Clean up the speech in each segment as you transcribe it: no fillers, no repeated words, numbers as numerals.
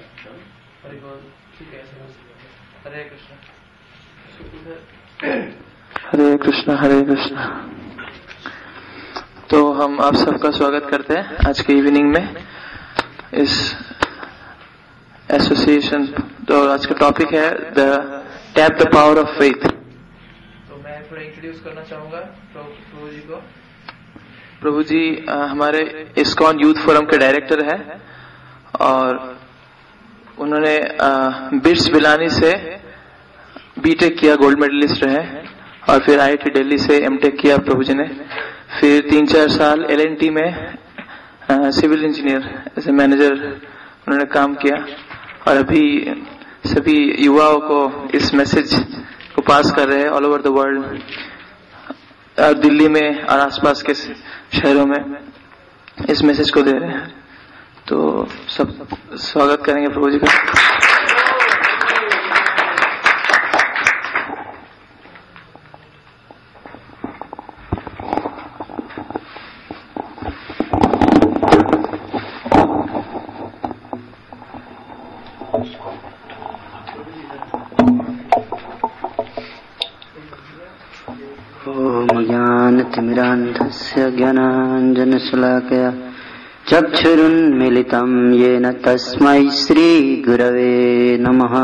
हरे कृष्ण हरे कृष्ण हरे कृष्ण। तो हम आप सबका स्वागत करते हैं आज के इवनिंग में इस एसोसिएशन। तो आज का टॉपिक है the tap the power of faith. तो मैं थोड़ा इंट्रोड्यूस करना चाहूंगा प्रभु जी को। प्रभु जी हमारे इस्कॉन यूथ फोरम के डायरेक्टर हैं और उन्होंने बिट्स बिलानी से बीटेक किया, गोल्ड मेडलिस्ट रहे, और फिर आईआईटी दिल्ली से एमटेक किया प्रभु जी ने। फिर 3-4 साल एलएनटी में civil engineer as a manager उन्होंने काम किया और अभी सभी युवाओं को इस मैसेज को पास कर रहे हैं all over the world, Delhi में और आसपास के शहरों में इस मैसेज को दे रहे हैं। तो सब स्वागत करेंगे प्रभु जी का। तिमिरान्धस्य ज्ञानाञ्जनशलाकया चक्षुरुन्मीलितं येन तस्मै श्रीगुरवे नमः।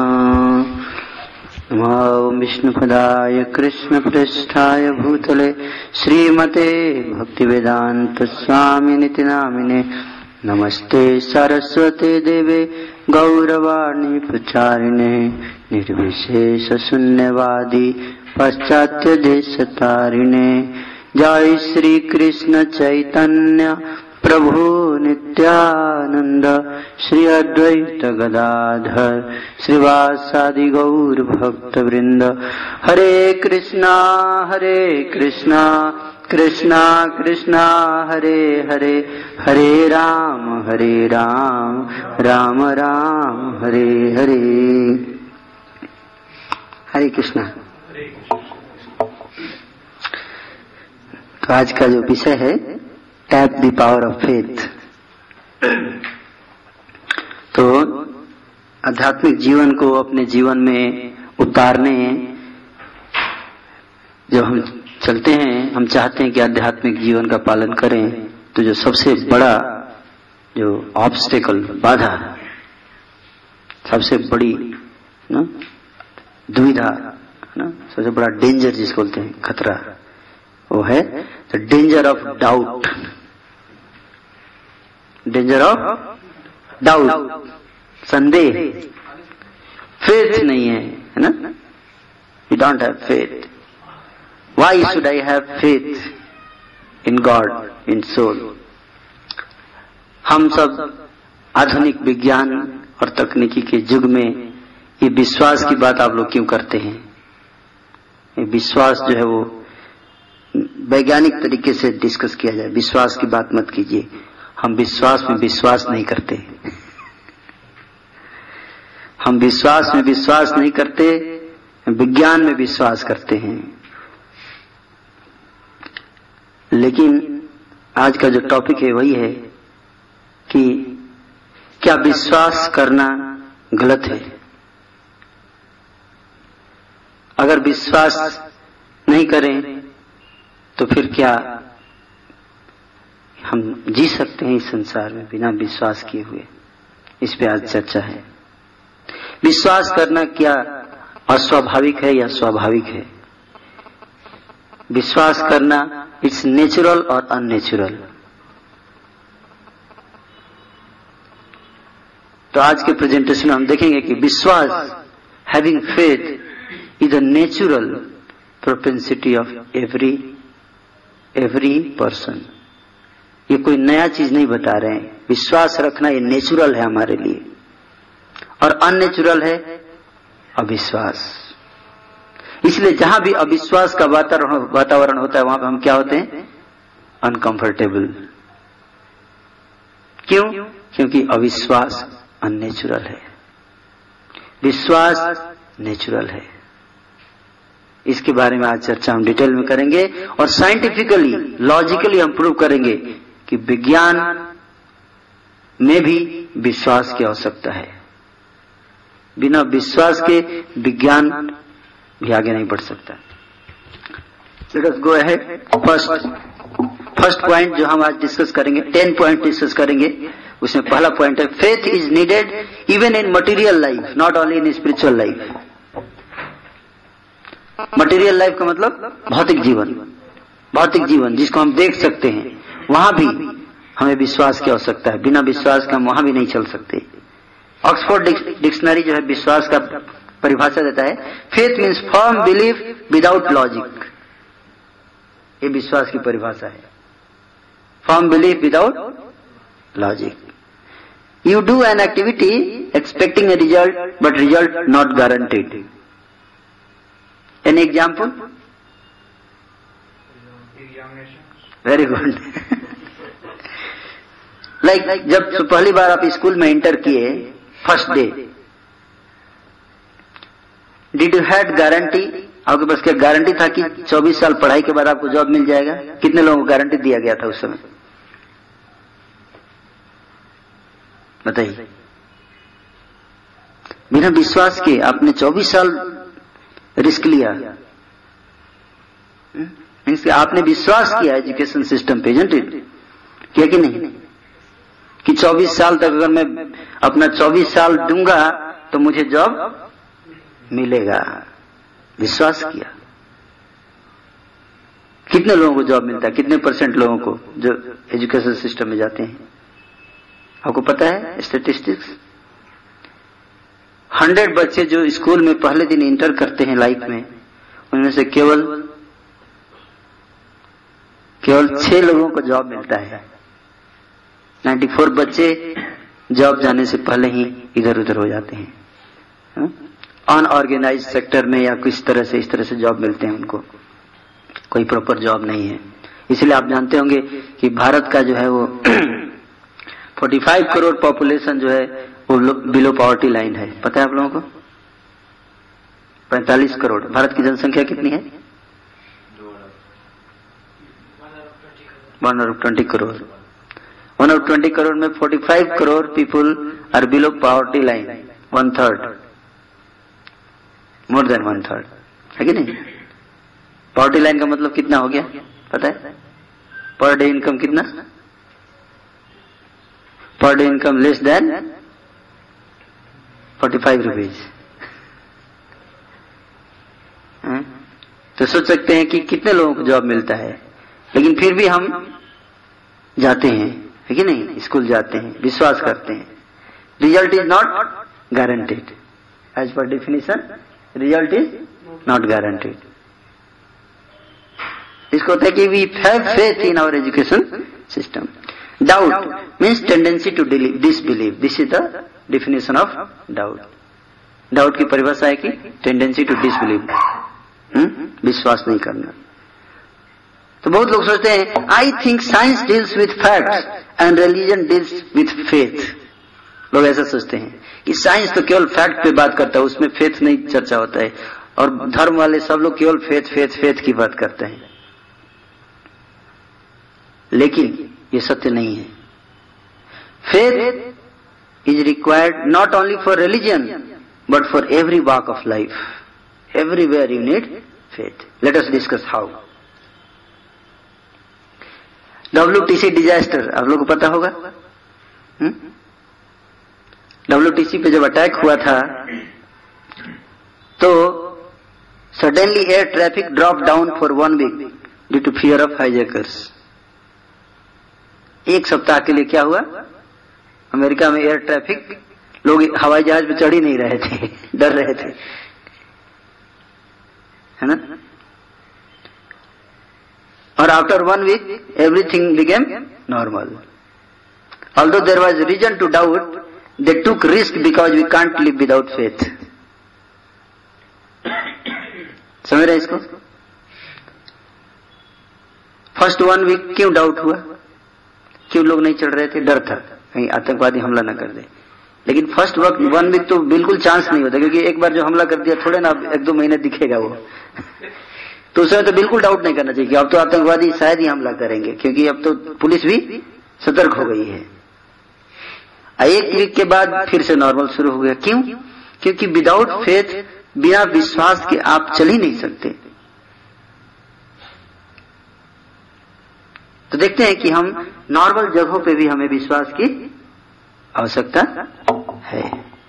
नमो विष्णुपदाय कृष्णपृष्ठाय भूतले श्रीमते भक्तिवेदान्त स्वामिनिति नामिने। नमस्ते सरस्वते देवे गौरवाणी प्रचारिणे निर्विशेष शून्यवादी पाश्चात्य देशतारिणे। जय श्री कृष्ण चैतन्य प्रभु नित्यानंद श्री अद्वैत गदाधर श्रीवासादि गौर भक्त वृंद। हरे कृष्णा कृष्णा कृष्णा हरे हरे, हरे राम राम राम हरे हरे। हरे कृष्णा। तो आज का जो विषय है tap the power of faith. तो आध्यात्मिक जीवन को अपने जीवन में उतारने जब हम चलते हैं, हम चाहते हैं कि आध्यात्मिक जीवन का पालन करें, तो जो सबसे बड़ा जो ऑब्स्टेकल बाधा, सबसे बड़ी ना दुविधा ना, सबसे बड़ा डेंजर जिसको बोलते हैं खतरा, वो है the danger of doubt. Danger of doubt, संदेह। फेथ नहीं है ना, you don't have faith. Why should I have faith in God, in soul. हम सब आधुनिक विज्ञान और तकनीकी के युग में ये विश्वास की बात आप लोग क्यों करते हैं? ये विश्वास जो है वो वैज्ञानिक तरीके से डिस्कस किया जाए। विश्वास की बात मत कीजिए। हम विश्वास में विश्वास नहीं करते। हम विश्वास में विश्वास नहीं करते, विज्ञान में विश्वास करते हैं। लेकिन आज का जो टॉपिक है वही है कि क्या विश्वास करना गलत है? अगर विश्वास नहीं करें तो फिर क्या हम जी सकते हैं इस संसार में बिना विश्वास किए हुए? इस पे आज चर्चा है। विश्वास करना क्या अस्वाभाविक है या स्वाभाविक है? विश्वास करना इट्स नेचुरल और अननेचुरल। तो आज के प्रेजेंटेशन में हम देखेंगे कि विश्वास, having faith is a natural propensity of every person. ये कोई नया चीज नहीं बता रहे हैं। विश्वास रखना ये नेचुरल है हमारे लिए, और अननेचुरल है अविश्वास। इसलिए जहां भी अविश्वास का वातावरण होता है वहां पर हम क्या होते हैं? अनकंफर्टेबल। क्यों? क्योंकि अविश्वास अननेचुरल है, विश्वास नेचुरल है। इसके बारे में आज चर्चा हम डिटेल में करेंगे और साइंटिफिकली, लॉजिकली हम प्रूव करेंगे कि विज्ञान में भी विश्वास की आवश्यकता है। बिना विश्वास के विज्ञान भी आगे नहीं बढ़ सकता। Let us go ahead. First point जो हम आज डिस्कस करेंगे, 10 पॉइंट डिस्कस करेंगे, उसमें पहला पॉइंट है faith is needed even in material life, not only in spiritual life. Material life का मतलब भौतिक जीवन, भौतिक जीवन जिसको हम देख सकते हैं, वहां भी हमें विश्वास की आवश्यकता है। बिना विश्वास के हम वहां भी नहीं चल सकते। ऑक्सफोर्ड डिक्शनरी जो है विश्वास का परिभाषा देता है, faith means firm belief without logic. ये विश्वास की परिभाषा है, firm belief without logic. You do an activity expecting a result but result not guaranteed. An example? Very good. Like जब पहली बार आप स्कूल में इंटर किए, first day, did you had guarantee? आपके पास क्या गारंटी था कि 24 साल पढ़ाई के बाद आपको जॉब मिल जाएगा? कितने लोगों को गारंटी दिया गया था उस समय? बताइए। बिना विश्वास के आपने 24 साल रिस्क लिया। मीन्स आपने विश्वास किया एजुकेशन सिस्टम पे, किया कि नहीं? कि 24 साल तक अगर मैं अपना 24 साल दूंगा तो मुझे जॉब मिलेगा। विश्वास किया। कितने लोगों को जॉब मिलता है? कितने % लोगों को जो एजुकेशन सिस्टम में जाते हैं? आपको पता है स्टैटिस्टिक्स? 100 बच्चे जो स्कूल में पहले दिन इंटर करते हैं लाइफ में, उनमें से केवल 6 लोगों को जॉब मिलता है। 94 बच्चे जॉब जाने से पहले ही इधर उधर हो जाते हैं। अनऑर्गेनाइज सेक्टर में या किस तरह से, इस तरह से जॉब मिलते हैं उनको, कोई प्रॉपर जॉब नहीं है। इसलिए आप जानते होंगे कि भारत का जो है वो 45 करोड़ पॉपुलेशन जो है वो बिलो पॉवर्टी लाइन है। पता है आप लोगों को? 45 करोड़। भारत की जनसंख्या कितनी है? 120 करोड़। 120 करोड़ में 45 crore people are below poverty line, 1/3, more than 1/3, है कि नहीं? पॉवर्टी लाइन का मतलब कितना हो गया पता है? पर डे इनकम कितना? Per day income less than 45 rupees. तो सोच सकते हैं कि कितने लोगों को जॉब मिलता है, लेकिन फिर भी हम जाते हैं, है कि नहीं? स्कूल जाते हैं, विश्वास करते हैं। Result is not guaranteed. As per definition result is not guaranteed. इसको होता है कि we have faith in our education system. Doubt means tendency to disbelieve. This is the definition of doubt. Doubt की परिभाषा है कि टेंडेंसी टू डिसबिलीव, विश्वास नहीं करना। तो बहुत लोग सोचते हैं I think science deals with facts and religion deals with faith. लोग ऐसा सोचते हैं कि साइंस तो केवल फैक्ट पे बात करता है, उसमें फेथ नहीं चर्चा होता है, और धर्म वाले सब लोग केवल फेथ फेथ फेथ की बात करते हैं। लेकिन ये सत्य नहीं है। Faith is required not only for religion but for every walk of life. Everywhere you need faith. Let us discuss how. WTC disaster आप लोगों को पता होगा। WTC पे जब अटैक हुआ था तो suddenly air traffic drop down for 1 week due to fear of hijackers. एक सप्ताह के लिए क्या हुआ? अमेरिका में एयर ट्रैफिक, लोग हवाई जहाज पे चढ़ ही नहीं रहे थे, डर रहे थे, है ना? और after 1 week everything became normal. Although there was reason to doubt, they took risk because we can't live without faith. समझ रहे इसको? फर्स्ट 1 वीक क्यों डाउट हुआ? क्यों लोग नहीं चढ़ रहे थे? डर था कहीं आतंकवादी हमला न कर दे। लेकिन फर्स्ट 1 वीक तो बिल्कुल चांस नहीं होता, क्योंकि एक बार जो हमला कर दिया थोड़े ना 1-2 महीने दिखेगा वो। तो उसमें तो बिल्कुल डाउट नहीं करना चाहिए कि अब तो आतंकवादी शायद ही हमला करेंगे, क्योंकि अब तो पुलिस भी सतर्क हो गई है। 1 वीक के बाद फिर से नॉर्मल शुरू हो गया। क्यों? क्योंकि विदाउट फेथ, बिना विश्वास के आप चल ही नहीं सकते। तो देखते हैं कि हम नॉर्मल जगहों पे भी हमें विश्वास की आवश्यकता है।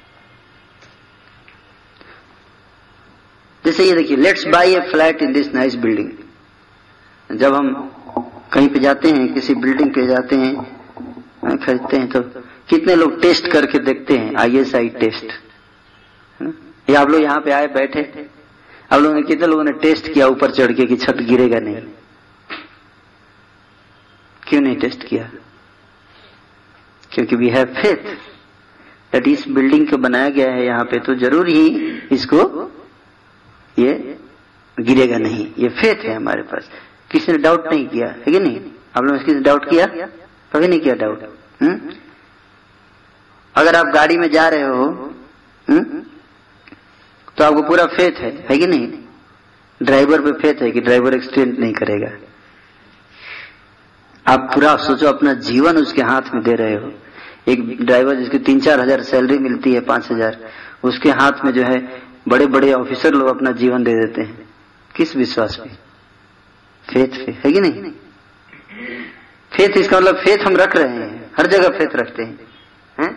जैसे ये देखिए, let's buy a flat in this nice building. जब हम कहीं पे जाते हैं, किसी बिल्डिंग पे जाते हैं, खरीदते हैं, तो कितने लोग टेस्ट करके देखते हैं, ISI टेस्ट। ये आप लोग यहाँ पे आए बैठे, आप लोगों ने, कितने लोगों ने टेस्ट किया ऊपर चढ़ के कि छत गिरेगा नहीं? क्यों नहीं टेस्ट किया? क्योंकि वी हैव फेथ दैट इस बिल्डिंग को बनाया गया है यहाँ पे, तो जरूर ही इसको ये गिरेगा नहीं। ये फेथ है हमारे पास। किसी ने डाउट नहीं किया है कि नहीं? आप लोगों ने किसी ने डाउट किया? कभी नहीं किया डाउट। अगर आप गाड़ी में जा रहे हो तो आपको पूरा फेथ है कि नहीं? ड्राइवर पे फेथ है कि ड्राइवर एक्सीडेंट नहीं करेगा। आप पूरा सोचो, अपना जीवन उसके हाथ में दे रहे हो। एक ड्राइवर जिसकी 3-4 हजार सैलरी मिलती है, 5,000, उसके हाथ में जो है बड़े बड़े ऑफिसर लोग अपना जीवन दे देते हैं। किस विश्वास पे? फेथ पे, है कि नहीं? फेथ, इसका मतलब फेथ हम रख रहे हैं, हर जगह फेथ रखते हैं।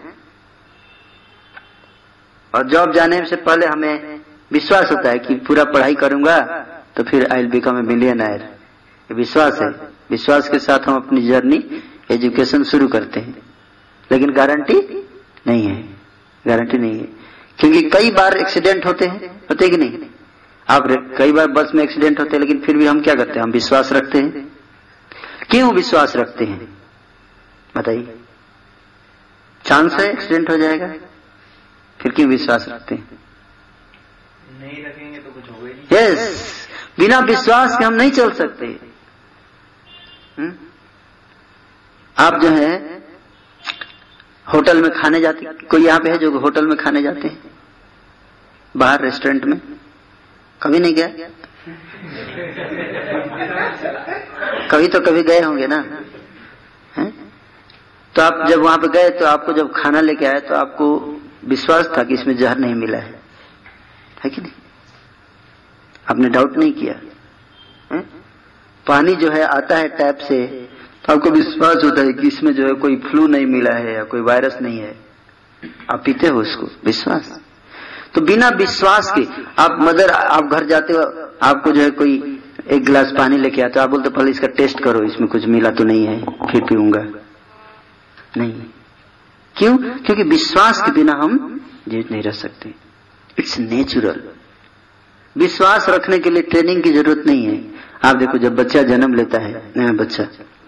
और जॉब जाने से पहले हमें विश्वास होता है कि पूरा पढ़ाई करूंगा तो फिर I will become a millionaire. विश्वास है। विश्वास के साथ हम अपनी जर्नी, एजुकेशन शुरू करते हैं, लेकिन गारंटी नहीं है। गारंटी नहीं है, क्योंकि कई बार एक्सीडेंट होते कि नहीं? आप कई बार बस में एक्सीडेंट होते हैं, लेकिन फिर भी हम क्या करते हैं? हम विश्वास रखते हैं। क्यों विश्वास रखते हैं बताइए? चांस है एक्सीडेंट हो जाएगा, फिर क्यों विश्वास रखते हैं? नहीं रखेंगे तो कुछ होगा ही नहीं। यस, बिना विश्वास के हम नहीं चल सकते। आप जो है होटल में खाने जाते, कोई यहाँ पे है जो होटल में खाने जाते हैं बाहर रेस्टोरेंट में? कभी नहीं गया? कभी तो कभी गए होंगे ना? है? तो आप जब वहां पे गए तो आपको जब खाना लेके आए तो आपको विश्वास था कि इसमें जहर नहीं मिला है कि नहीं? आपने डाउट नहीं किया। है? पानी जो है आता है टैप से, तो आपको विश्वास होता है कि इसमें जो है कोई फ्लू नहीं मिला है या कोई वायरस नहीं है। आप पीते हो उसको, विश्वास। तो बिना विश्वास के आप घर जाते हो, आपको जो है कोई एक गिलास पानी लेके आते हो, आप बोलते पहले इसका टेस्ट करो, इसमें कुछ मिला तो नहीं है, फिर पीऊंगा। नहीं, क्यों? क्योंकि विश्वास के बिना हम जीवित नहीं रह सकते। It's natural. विश्वास रखने के लिए ट्रेनिंग की जरूरत नहीं है। आप देखो, जब बच्चा जन्म लेता है, नया बच्चा,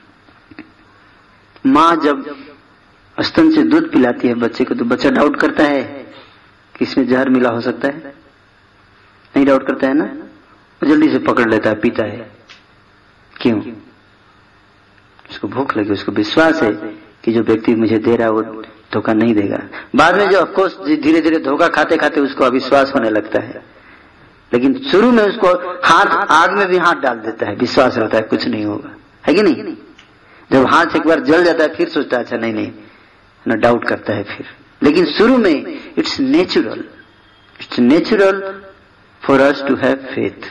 माँ जब स्तन से दूध पिलाती है बच्चे को, तो बच्चा डाउट करता है कि इसमें जहर मिला हो सकता है? नहीं डाउट करता है ना? वो जल्दी से पकड़ लेता है, पीता है। क्यों? उसको भूख लगी, उसको विश्वास है कि जो व्यक्ति मुझे दे रहा है वो धोखा नहीं देगा। बाद में जो ऑफकोर्स धीरे धीरे धोखा खाते खाते उसको अविश्वास होने लगता है, लेकिन शुरू में उसको आग में भी हाथ डाल देता है, विश्वास रहता है कुछ नहीं होगा, है कि नहीं? जब हाथ एक बार जल जाता है फिर सोचता है अच्छा नहीं, ना डाउट करता है फिर। लेकिन शुरू में it's natural for us to have faith.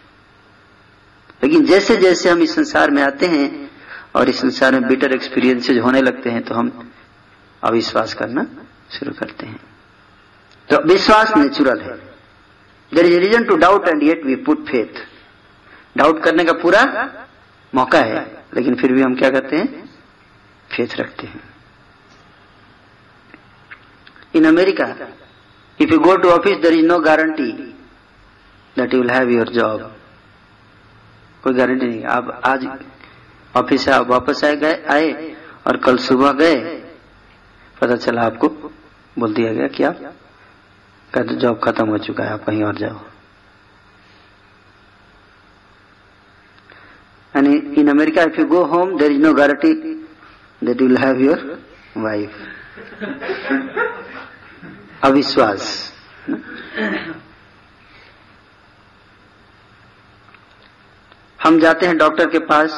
लेकिन जैसे जैसे हम इस संसार में आते हैं और इस संसार में बिटर एक्सपीरियंसेस होने लगते हैं, तो हम अविश्वास करना शुरू करते हैं। तो विश्वास नेचुरल है। There is reason to doubt and yet we put faith. Doubt करने का पूरा मौका है, लेकिन फिर भी हम क्या करते हैं? फेथ रखते हैं। In America, if you go to office, there is no guarantee that you will have your job. कोई गारंटी नहीं। आप आज ऑफिस से आप वापस आए और कल सुबह गए, पता चला आपको बोल दिया गया कि आप कहते जॉब खत्म हो चुका है, आप कहीं और जाओ। And in America, if you go home, there is no guarantee that you will have your wife. अविश्वास। हम जाते हैं डॉक्टर के पास,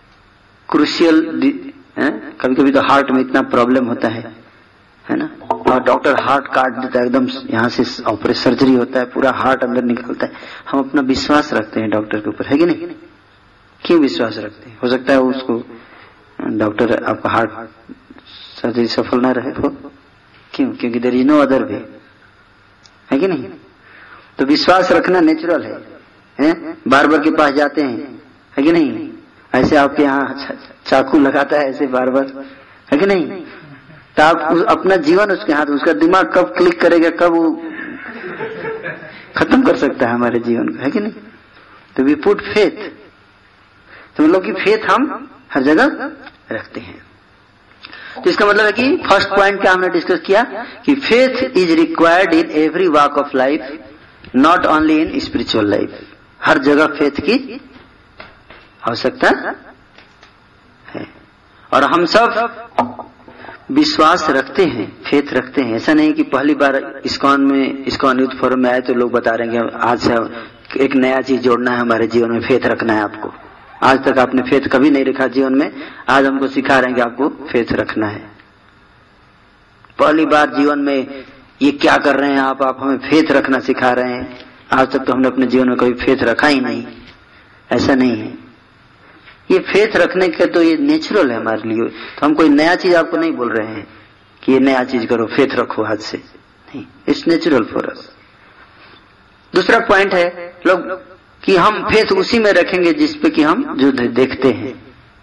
क्रूशियल, कभी कभी तो हार्ट में इतना प्रॉब्लम होता है ना, और डॉक्टर हार्ट काट देता है, एकदम यहाँ से ऑपरेशन सर्जरी होता है, पूरा हार्ट अंदर निकलता है, हम अपना विश्वास रखते हैं डॉक्टर के ऊपर, है कि नहीं? क्यों विश्वास रखते हैं? हो सकता है उसको डॉक्टर आपका हार्ट सर्जरी सफल ना रहे हो, क्यों? क्योंकि there is no other way, है कि नहीं? तो विश्वास रखना नेचुरल है? बार बार के पास जाते हैं, है कि नहीं? ऐसे आपके यहाँ चाकू लगाता है ऐसे बार बार, है कि नहीं? तो आप अपना जीवन उसके हाथ, उसका दिमाग कब क्लिक करेगा, कब वो खत्म कर सकता है हमारे जीवन को, है कि नहीं? तो वी पुट फेथ, तो मतलब कि फेथ हम हर जगह रखते हैं। तो इसका मतलब है कि फर्स्ट पॉइंट क्या हमने डिस्कस किया कि faith is required in every walk of life, not only in spiritual life. हर जगह फेथ की आवश्यकता है और हम सब विश्वास रखते हैं, फेथ रखते हैं। ऐसा नहीं कि पहली बार इस्कॉन यूथ फोरम में आए तो लोग बता रहे हैं कि आज से एक नया चीज जोड़ना है हमारे जीवन में, फेथ रखना है आपको। आज तक आपने फेथ कभी नहीं रखा जीवन में, आज हमको सिखा रहे हैं कि आपको फेथ रखना है। पहली बार जीवन में ये क्या कर रहे हैं आप हमें फेथ रखना सिखा रहे हैं। आज तक तो हमने अपने जीवन में कभी फेथ रखा ही नहीं, ऐसा नहीं है। ये फेथ रखने के तो ये नेचुरल है हमारे लिए, तो हम कोई नया चीज आपको नहीं बोल रहे हैं कि ये नया चीज करो, फेथ रखो आज से, नहीं, इट्स नेचुरल फॉर अस। दूसरा पॉइंट है लोग कि हम फेथ उसी में रखेंगे जिसपे कि हम जो देखते हैं।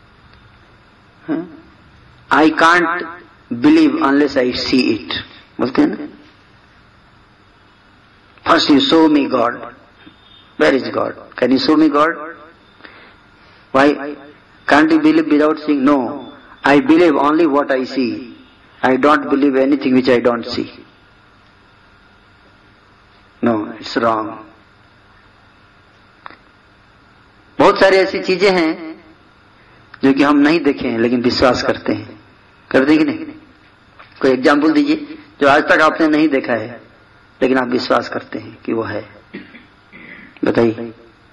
I can't believe unless I see it, बोलते हैं ना। First you show me God, where is God, can you show me God? Why can't you believe without seeing? No, I believe only what I see. I don't believe anything which I don't see. No, it's wrong. बहुत सारी ऐसी चीजें हैं जो कि हम नहीं देखे हैं लेकिन विश्वास करते हैं, करते कि नहीं? कोई एग्जाम्पल दीजिए जो आज तक आपने नहीं देखा है लेकिन आप विश्वास करते हैं कि वो है, बताइए।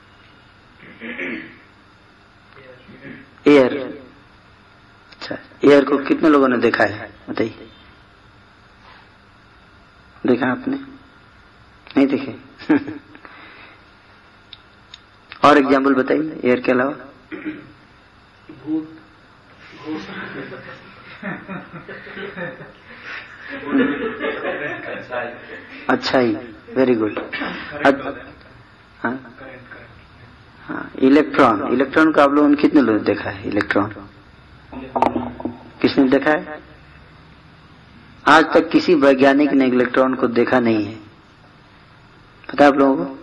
एयर, अच्छा, एयर को कितने लोगों ने देखा है, बताइए। देखा आपने? नहीं देखे? और एग्जाम्पल बताइए एयर के अलावा। अच्छा ही, वेरी गुड। हाँ, इलेक्ट्रॉन को आप लोगों ने कितने लोग देखा है? इलेक्ट्रॉन किसने देखा है? आज तक किसी वैज्ञानिक ने इलेक्ट्रॉन को देखा नहीं है, पता है आप लोगों को?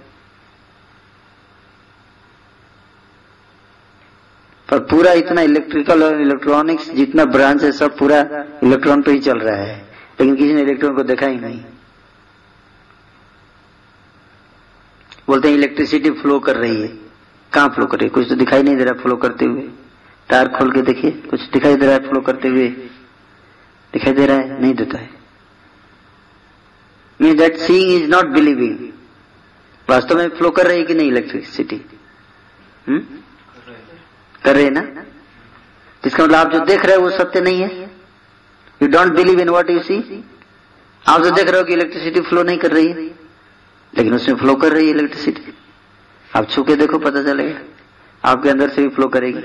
पर पूरा इतना इलेक्ट्रिकल और इलेक्ट्रॉनिक्स जितना ब्रांच है सब पूरा इलेक्ट्रॉन पे ही चल रहा है, लेकिन किसी ने इलेक्ट्रॉन को देखा ही नहीं। बोलते हैं इलेक्ट्रिसिटी फ्लो कर रही है, कहाँ फ्लो कर रही है? कुछ तो दिखाई नहीं दे रहा फ्लो करते हुए। तार खोल के देखिए, कुछ दिखाई दे रहा है फ्लो करते हुए? दिखाई दे रहा है? नहीं देता है। Mean that seeing is not believing. वास्तव में फ्लो कर रही है कि नहीं इलेक्ट्रिसिटी? कर रहे है ना? इसका मतलब आप जो देख रहे हो वो सत्य नहीं है। You don't believe in what you see. आप जो देख रहे हो कि इलेक्ट्रिसिटी फ्लो नहीं कर रही है, लेकिन उसमें फ्लो कर रही है इलेक्ट्रिसिटी। आप छू के देखो, पता चलेगा, आपके अंदर से भी फ्लो करेगी।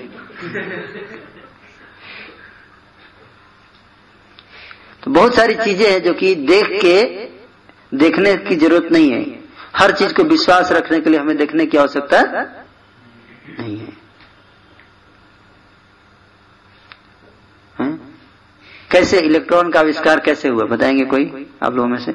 तो बहुत सारी चीजें हैं जो कि देखने की जरूरत नहीं है। हर चीज को विश्वास रखने के लिए हमें देखने की आवश्यकता नहीं है। कैसे इलेक्ट्रॉन का आविष्कार कैसे हुआ, बताएंगे कोई आप लोगों में से?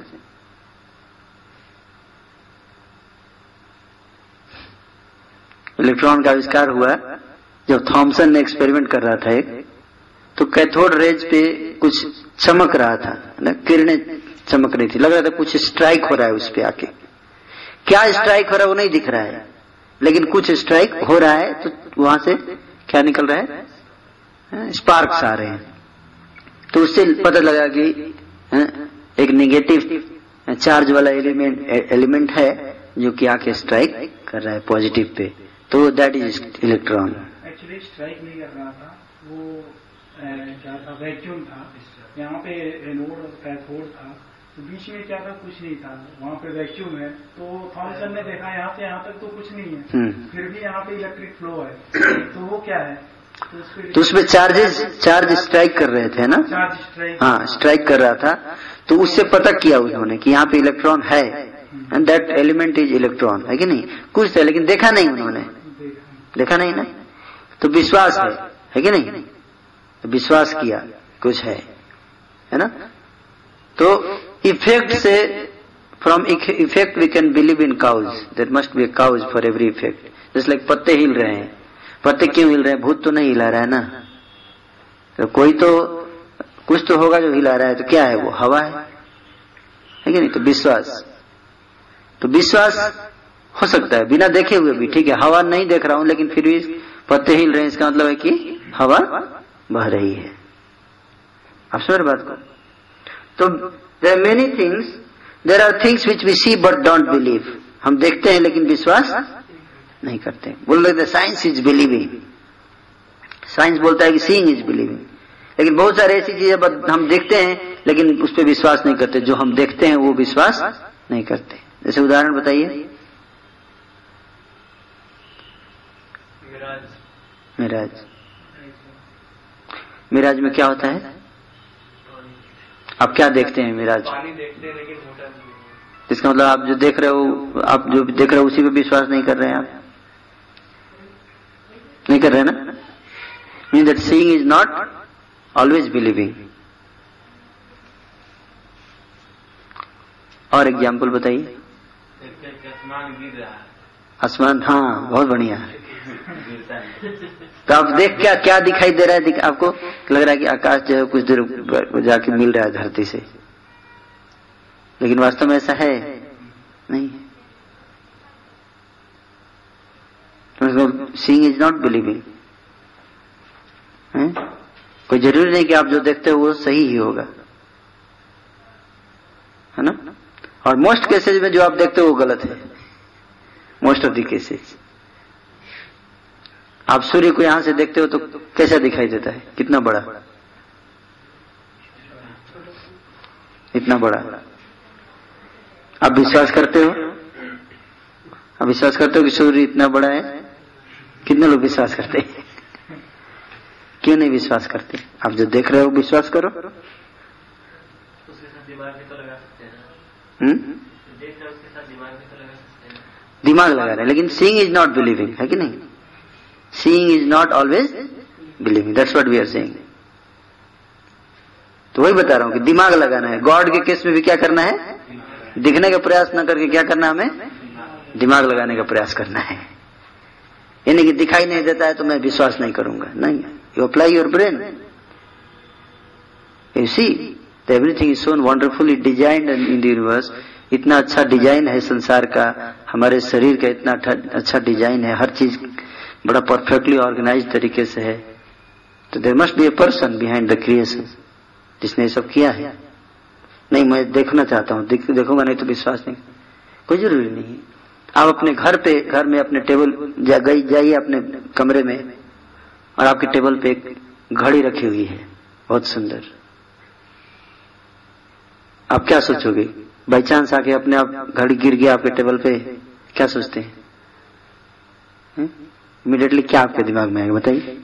इलेक्ट्रॉन का आविष्कार हुआ जब थॉमसन ने एक्सपेरिमेंट कर रहा था एक, तो कैथोड रेज पे कुछ चमक रहा था ना, किरणें चमक रही थी, लग रहा था कुछ स्ट्राइक हो रहा है उस पे आके। क्या स्ट्राइक हो रहा है वो नहीं दिख रहा है, लेकिन कुछ स्ट्राइक हो रहा है। तो वहां से क्या निकल रहा है? स्पार्क्स आ रहे हैं। तो उससे पता लगा कि एक नेगेटिव चार्ज वाला एलिमेंट है जो कि आके स्ट्राइक कर रहा है पॉजिटिव पे, तो that is electron. Actually strike नहीं कर रहा था वो, क्या था, वैक्यूम था। यहाँ पे एनोड कैथोड था, तो बीच में क्या था, कुछ नहीं था, वहाँ पे वैक्यूम है। तो थॉमसन ने देखा यहाँ से यहाँ तक तो कुछ नहीं है, फिर भी यहाँ पे इलेक्ट्रिक फ्लो है, तो वो क्या है? तो उसमें चार्ज स्ट्राइक कर रहे थे ना, चार्ज स्ट्राइक, हाँ स्ट्राइक कर रहा था, तो उससे पता किया उन्होंने कि यहाँ पे इलेक्ट्रॉन है, and that element is electron, है कि नहीं? कुछ था लेकिन देखा नहीं उन्होंने, देखा नहीं ना, तो विश्वास है कि नहीं? तो विश्वास किया कुछ है ना? तो इफेक्ट से, from effect we can believe in cause, there must be a cause for every effect. Just like पत्ते हिल रहे हैं, पत्ते क्यों हिल रहे हैं? भूत तो नहीं हिला रहा है ना, तो कोई तो कुछ तो होगा जो हिला रहा है, तो क्या है वो? हवा है कि नहीं? तो विश्वास हो सकता है बिना देखे हुए भी, ठीक है, हवा नहीं देख रहा हूं लेकिन फिर भी पत्ते हिल रहे हैं, इसका मतलब है कि हवा बह रही है। आप समझ रहे बात को? तो there are many things, there are things which we see but don't believe, हम देखते हैं लेकिन विश्वास नहीं करते। बोल रहे थे साइंस इज बिलीविंग, साइंस बोलता है कि सीइंग इज बिलीविंग, लेकिन बहुत सारे ऐसी चीजें हम देखते हैं लेकिन उस पर विश्वास नहीं करते, जो हम देखते हैं वो विश्वास नहीं करते। जैसे उदाहरण बताइए। मिराज में क्या होता है? आप क्या देखते हैं मिराज? पानी देखते हैं लेकिन मोटा नहीं है। इसका मतलब आप जो देख रहे हो, आप जो देख रहे हो उसी पे विश्वास नहीं कर रहे हैं, आप नहीं कर रहे हैं ना? Mean that seeing is not always believing. और एग्जाम्पल बताइए। आसमान गिर रहा है, आसमान, हाँ बहुत बढ़िया। तो आप देख क्या दिखाई दे रहा है? आपको लग रहा है कि आकाश जो है कुछ दूर जाके मिल रहा है धरती से, लेकिन वास्तव में ऐसा है नहीं है। तो सीइंग इज नॉट बिलीविंग। कोई जरूरी नहीं कि आप जो देखते हो वो सही ही होगा, है ना? और मोस्ट केसेज में जो आप देखते हो वो गलत है, मोस्ट ऑफ द केसेज। आप सूर्य को यहां से देखते हो तो कैसा दिखाई देता है? कितना बड़ा, इतना बड़ा। आप विश्वास करते हो? आप विश्वास करते हो कि सूर्य इतना बड़ा है? कितने लोग विश्वास करते हैं? क्यों नहीं विश्वास करते? आप जो देख रहे हो विश्वास करो। उसके साथ दिमाग भी तो लगा सकते हैं। देख रहे हो उसके साथ दिमाग भी तो लगा सकते हैं। दिमाग लगा रहे हैं, लेकिन सीइंग इज नॉट बिलीविंग, है कि नहीं? Seeing is not always believing. That's what we are saying. तो वही बता रहा हूं कि दिमाग लगाना है। गॉड के केस में भी क्या करना है? दिखने का प्रयास न करके क्या करना है? हमें दिमाग लगाने का प्रयास करना है। यानी कि दिखाई नहीं देता है तो मैं विश्वास नहीं करूंगा, नहीं। You apply your brain, you see everything is so wonderfully designed in the universe. इतना अच्छा डिजाइन है संसार का, हमारे शरीर का इतना अच्छा डिजाइन है, हर चीज बड़ा परफेक्टली ऑर्गेनाइज तरीके से है। तो there must be a person behind the creation जिसने ये सब किया है। नहीं मैं देखना चाहता हूं, देखूंगा नहीं तो विश्वास नहीं, कोई जरूरी नहीं। आप अपने घर में अपने टेबल जाइए अपने कमरे में, और आपके टेबल पे एक घड़ी रखी हुई है बहुत सुंदर। आप क्या सोचोगे? बाई चांस आके अपने आप घड़ी गिर गया आपके टेबल पे, क्या सोचते हैं? इमीडिएटली क्या आपके दिमाग में आएगा? बताइए,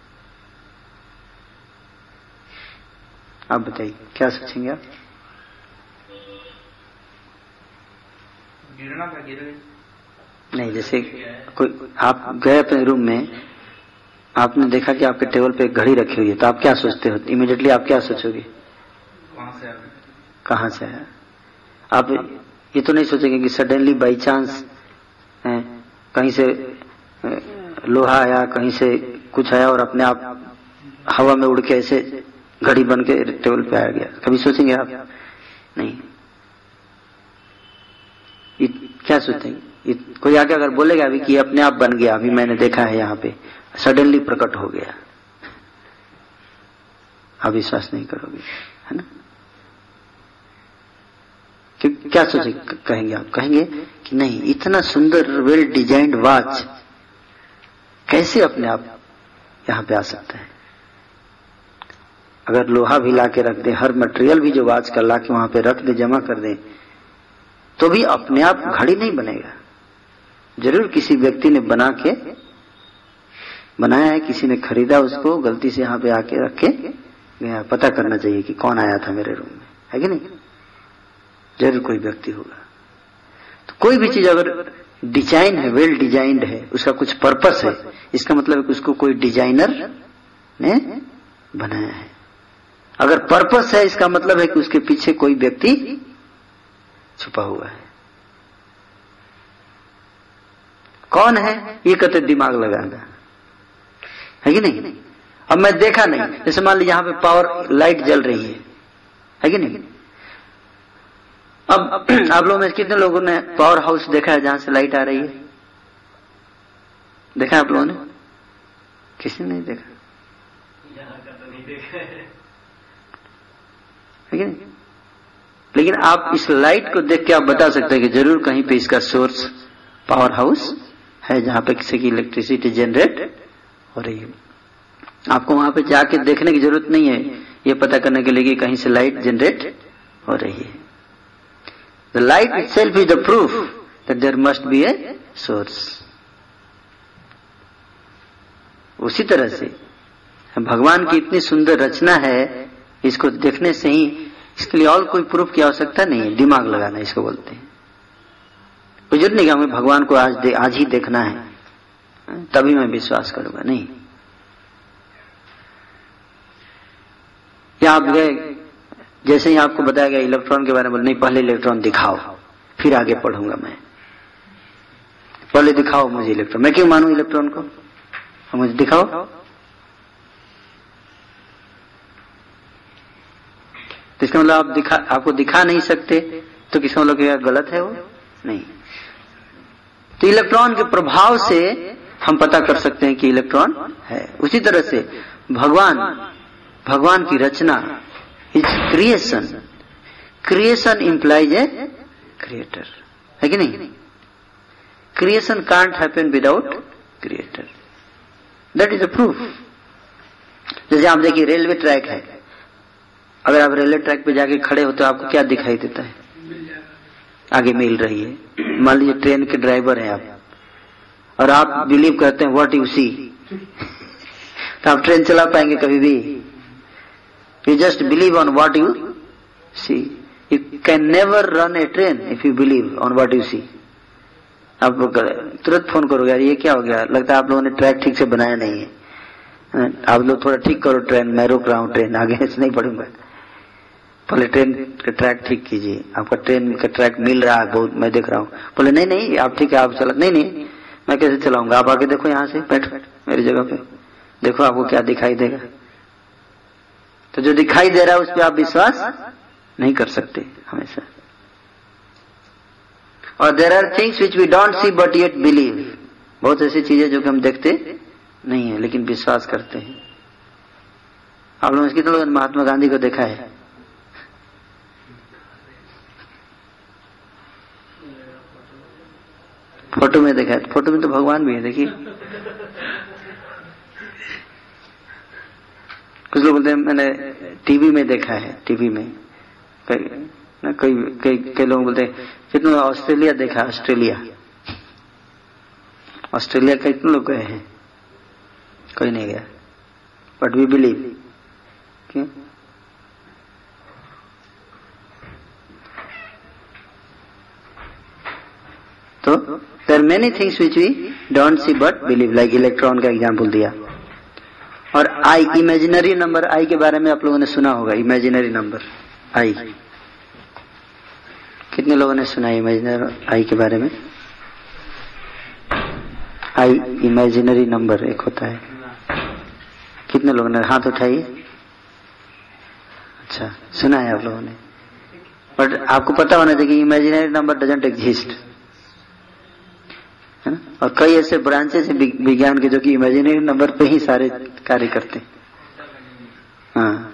आप बताइए क्या सोचेंगे आप? गिरना था, गिर नहीं, जैसे कोई आप गए अपने रूम में, आपने देखा कि आपके टेबल पे एक घड़ी रखी हुई है, तो आप क्या सोचते हो? इमीडिएटली आप क्या सोचोगे? कहाँ से है? आप ये तो नहीं सोचेंगे कि सडनली बाई चांस कहीं से लोहा आया, कहीं से कुछ आया और अपने आप हवा में उड़ के ऐसे घड़ी बन के टेबल पे आ गया। कभी सोचेंगे आप? नहीं। क्या सोचेंगे? कोई आके अगर बोलेगा अभी कि अपने आप बन गया, अभी मैंने देखा है यहाँ पे सडनली प्रकट हो गया, आप विश्वास नहीं करोगे, है ना? क्या सोचेंगे? कहेंगे आप, कहेंगे कि नहीं, इतना सुंदर वेल डिजाइंड वॉच कैसे अपने आप यहां पे आ सकता है? अगर लोहा भी ला के रख दे, हर मटेरियल भी जो आजकल ला के वहां पे रख दे, जमा कर दे, तो भी अपने आप घड़ी नहीं बनेगा। जरूर किसी व्यक्ति ने बनाया है, किसी ने खरीदा उसको, गलती से यहाँ पे आके रख के गया। पता करना चाहिए कि कौन आया था मेरे रूम में, है कि नहीं? जरूर कोई व्यक्ति होगा। तो कोई भी चीज अगर डिजाइन है, वेल डिजाइंड है, उसका कुछ पर्पस है, इसका मतलब है कि उसको कोई डिजाइनर ने बनाया है। अगर पर्पस है, इसका मतलब है कि उसके पीछे कोई व्यक्ति छुपा हुआ है। कौन है ये कहते दिमाग लगाना, है कि नहीं? अब मैं देखा नहीं, जैसे मान लीजिए यहां पे पावर लाइट जल रही है कि नहीं? अब आप लोगों में कितने लोगों ने पावर हाउस देखा है जहां से लाइट आ रही है? देखा है आप लोगों ने? किसी ने नहीं देखा, है कि नहीं? लेकिन आप इस लाइट को देख के आप बता सकते हैं कि जरूर कहीं पे इसका सोर्स पावर हाउस है जहां पे किसी की इलेक्ट्रिसिटी जनरेट हो रही है। आपको वहां पे जाके देखने की जरूरत नहीं है ये पता करने के लिए कि कहीं से लाइट जनरेट हो रही है। The light itself is the proof that there must be a source. उसी तरह से भगवान की इतनी सुंदर रचना है, इसको देखने से ही, इसके लिए और कोई प्रूफ की आवश्यकता नहीं है। दिमाग लगाना इसको बोलते हैं। कोई जरूरत नहीं कि हमें भगवान को आज ही देखना है तभी मैं विश्वास करूंगा, नहीं। या आप गए, जैसे ही आपको बताया गया इलेक्ट्रॉन के बारे में, नहीं पहले इलेक्ट्रॉन दिखाओ फिर आगे पढ़ूंगा मैं, पहले दिखाओ मुझे इलेक्ट्रॉन। मैं क्यों मानूं इलेक्ट्रॉन को? मुझे दिखाओ। तो इसका मतलब आपको दिखा नहीं सकते, तो किसका मतलब क्या गलत है वो? नहीं। तो इलेक्ट्रॉन के प्रभाव से हम पता कर सकते हैं कि इलेक्ट्रॉन है। उसी तरह से भगवान की रचना is creation. Creation implies a creator, है कि नहीं? Creation can't happen without creator, that is a proof. जैसे आप देखिए रेलवे ट्रैक है, अगर आप रेलवे ट्रैक पे जाके खड़े होते हो आपको क्या दिखाई देता है? आगे मिल रही है। मान लीजिए ट्रेन के ड्राइवर हैं आप, और आप बिलीव करते हैं व्हाट यू सी, तो आप ट्रेन चला पाएंगे कभी भी? You just believe on what you see. You can never run a train if you believe on what you see. आप तुरंत फोन करोगे यार ये क्या हो गया, लगता है आप लोगों ने ट्रैक ठीक से बनाया नहीं है, आप लोग थोड़ा ठीक करो ट्रेन, मैं रोक रहा हूं ट्रेन, आगे से नहीं बढ़ूंगा। पहले ट्रेन का ट्रैक ठीक कीजिए, आपका ट्रेन का ट्रैक मिल रहा है बहुत, मैं देख रहा हूँ। बोले नहीं आप ठीक है, आप चला। नहीं मैं कैसे चलाऊंगा, आप आगे देखो, यहाँ से बैठ मेरी जगह पे देखो, आपको क्या दिखाई देगा। तो जो दिखाई दे रहा है उस पर आप विश्वास नहीं कर सकते हमेशा। और there are things which we don't see but yet believe. बहुत ऐसी चीजें जो कि हम देखते नहीं है लेकिन विश्वास करते हैं। आप लोगों ने कितने लोगों ने महात्मा गांधी को देखा है? फोटो में देखा है। फोटो में तो भगवान भी है, देखिए। कुछ लोग बोलते हैं मैंने टीवी में देखा है, टीवी में। कई लोग बोलते हैं कितने ऑस्ट्रेलिया देखा, ऑस्ट्रेलिया का कितने लोग गए हैं? कोई नहीं गया, बट वी बिलीव। क्यों? तो there many things which we don't see but believe, like electron का एग्जाम्पल दिया। और आई, इमेजिनरी नंबर आई के बारे में आप लोगों ने सुना होगा। इमेजिनरी नंबर आई, कितने लोगों ने सुना इमेजिनरी आई के बारे में? आई इमेजिनरी नंबर एक होता है। कितने लोगों ने हाथ उठाइए? अच्छा, सुना है आप लोगों ने। बट आपको पता होना चाहिए कि इमेजिनरी नंबर डजंट एग्जिस्ट, है ना। और कई ऐसे ब्रांचेस हैं विज्ञान के जो कि इमेजिनरी नंबर पे ही सारे कार्य करते हैं। हाँ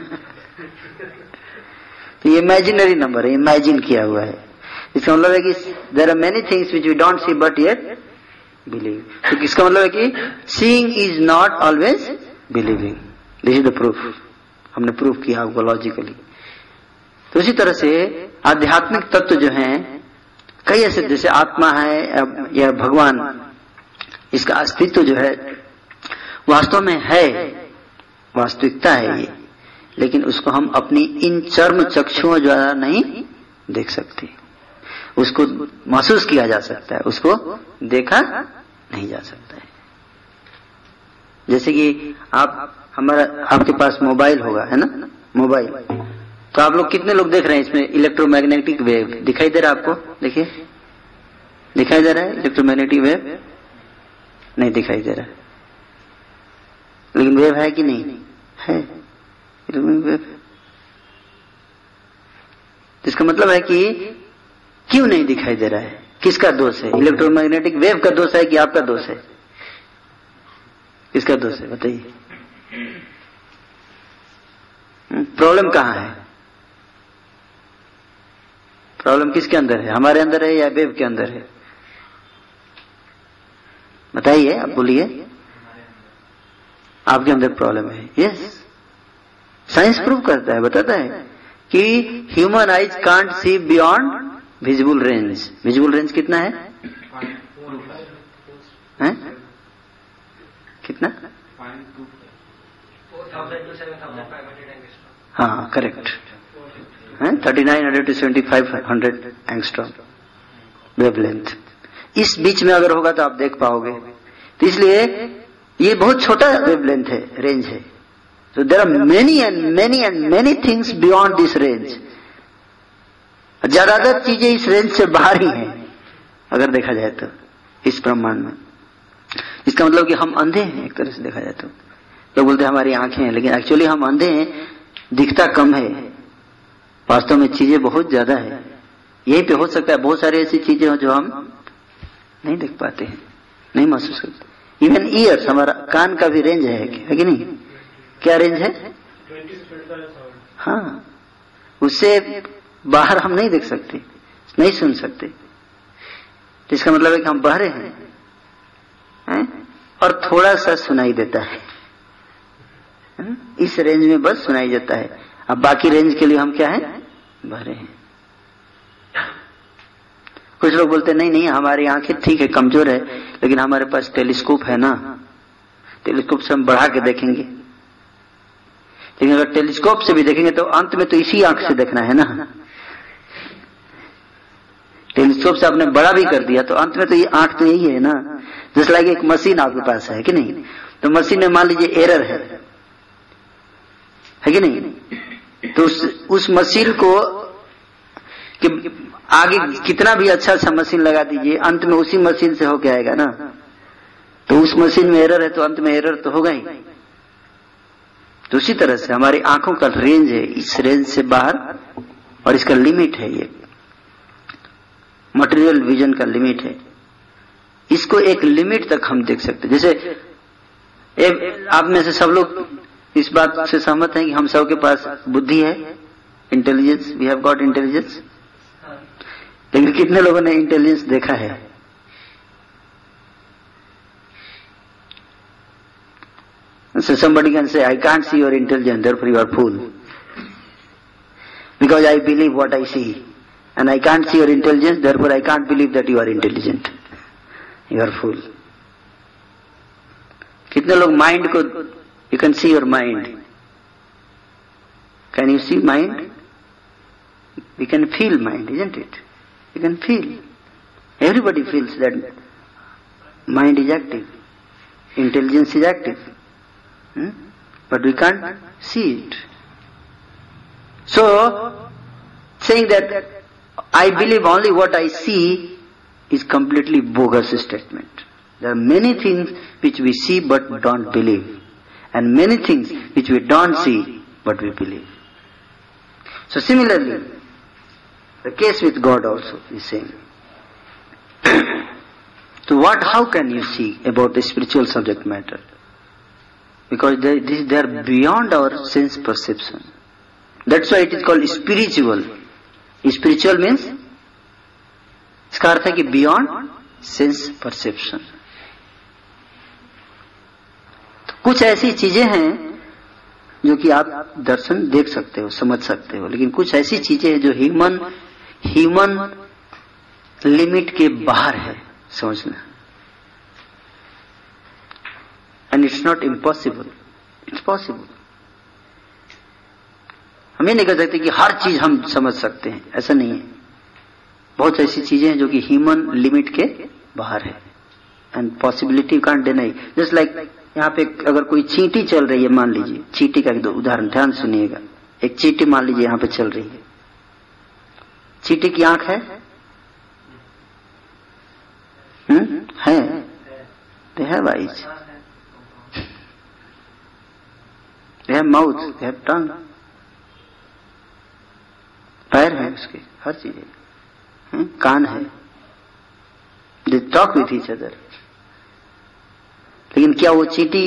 तो ये इमेजिनरी नंबर है, इमेजिन किया हुआ है। इसका मतलब है कि there are many things which we don't see but yet believe. तो इसका मतलब है कि seeing is not always believing. This is the proof हमने प्रूव किया आपको लॉजिकली। तो उसी तरह से आध्यात्मिक तत्व जो हैं कई ऐसे, जैसे आत्मा है या भगवान, इसका अस्तित्व जो है वास्तव में है, वास्तविकता है ये, लेकिन उसको हम अपनी इन चर्म चक्षुओं द्वारा नहीं देख सकते। उसको महसूस किया जा सकता है, उसको देखा नहीं जा सकता है। जैसे कि आपके पास मोबाइल होगा, है ना, मोबाइल, तो आप लोग कितने लोग देख रहे हैं इसमें इलेक्ट्रोमैग्नेटिक वेव दिखाई दे रहा है आपको? देखिए, दिखाई दे रहा है इलेक्ट्रोमैग्नेटिक वेव? नहीं दिखाई दे रहा है, लेकिन वेव है कि नहीं है? वेव। इसका मतलब है कि क्यों नहीं दिखाई दे रहा है? किसका दोष है? इलेक्ट्रोमैग्नेटिक वेव का दोष है कि आपका दोष है? किसका दोष है बताइए? प्रॉब्लम कहाँ है? प्रॉब्लम किसके अंदर है? हमारे अंदर है या वेव के अंदर है? बताइए, आप बोलिए। आपके अंदर प्रॉब्लम है। यस, साइंस प्रूव करता है, बताता है कि human eyes can't see beyond visible range. Visible range कितना है? हैं? कितना? हाँ, करेक्ट है, 3900 to 7500 एंगस्ट्रॉम वेवलेंथ। इस बीच में अगर होगा तो आप देख पाओगे। तो इसलिए ये बहुत छोटा वेवलेंथ है, रेंज है। So there are many and many things beyond this range. ज्यादातर चीजें इस रेंज से बाहर ही हैं अगर देखा जाए तो इस ब्रह्मांड में। इसका मतलब कि हम अंधे हैं एक तरह से देखा जाए तो। लोग बोलते हैं हमारी आंखें हैं, लेकिन एक्चुअली हम अंधे हैं, दिखता कम है, वास्तव में चीजें बहुत ज्यादा है। यही पे हो सकता है बहुत सारी ऐसी चीजें हो जो हम नहीं देख पाते हैं, नहीं महसूस करते। इवन ईयर्स, हमारा कान का भी रेंज है कि नहीं? क्या रेंज है? 20 हाँ, उससे बाहर हम नहीं देख सकते, नहीं सुन सकते। तो इसका मतलब है कि हम बहरे हैं, और थोड़ा सा सुनाई देता है, इस रेंज में बस सुनाई देता है। अब बाकी रेंज के लिए हम क्या है? बहरे हैं। कुछ लोग बोलते नहीं नहीं हमारी आंखें ठीक है, कमजोर है, लेकिन हमारे पास टेलीस्कोप है ना, टेलीस्कोप से हम बढ़ा के देखेंगे। लेकिन अगर टेलीस्कोप से भी देखेंगे तो अंत में तो इसी आंख से देखना है ना। टेलीस्कोप से आपने बड़ा भी कर दिया तो अंत में तो ये आंख तो यही है ना। जैसे लाइक एक मशीन आपके पास है कि नहीं, तो मशीन में मान लीजिए एरर है कि नहीं, तो उस मशीन को कि आगे कितना भी अच्छा अच्छा मशीन लगा दीजिए, अंत में उसी मशीन से होके आएगा ना। तो उस मशीन में एरर है तो अंत में एरर तो होगा ही। तो उसी तरह से हमारी आंखों का रेंज है, इस रेंज से बाहर, और इसका लिमिट है, ये मटेरियल विजन का लिमिट है। इसको एक लिमिट तक हम देख सकते। जैसे आप में से सब लोग इस बात से सहमत हैं कि हम सब के पास बुद्धि है, intelligence, we have got intelligence. लेकिन कितने लोगों ने इंटेलिजेंस देखा है? So somebody can say, I can't see your intelligence, therefore you are fool. Because I believe what I see. And I can't see your intelligence, therefore I can't believe that you are intelligent. You are fool. कितने लोग mind को, you can see your mind. Can you see mind? We can feel mind, isn't it? You can feel. Everybody feels that mind is active. Intelligence is active. But we can't see it. So, saying that I believe only what I see is completely bogus statement. There are many things which we see but don't believe, and many things which we don't see but we believe. So similarly, the case with God also is same. So how can you see about the spiritual subject matter? Because they are beyond our sense perception. That's why it is called spiritual. Spiritual means, इसका अर्थ है कि beyond sense perception. तो कुछ ऐसी चीजें हैं जो कि आप दर्शन देख सकते हो, समझ सकते हो, लेकिन कुछ ऐसी चीजें हैं जो ह्यूमन लिमिट के बाहर है समझना। And it's not impossible, it's possible. हम ये नहीं कह सकते कि हर चीज हम समझ सकते हैं, ऐसा नहीं है। बहुत ऐसी चीजें हैं जो कि ह्यूमन लिमिट के बाहर है and possibility can't deny. Just like यहाँ पे अगर कोई चींटी चल रही है, मान लीजिए, चींटी का एक दो उदाहरण ध्यान सुनिएगा। एक चींटी मान लीजिए यहाँ पे चल रही है, चींटी की आंख है? है, they have eyes, they have mouth, they have tongue, पैर है उसके, हर चीज है, कान है, they talk with each other। लेकिन क्या वो चींटी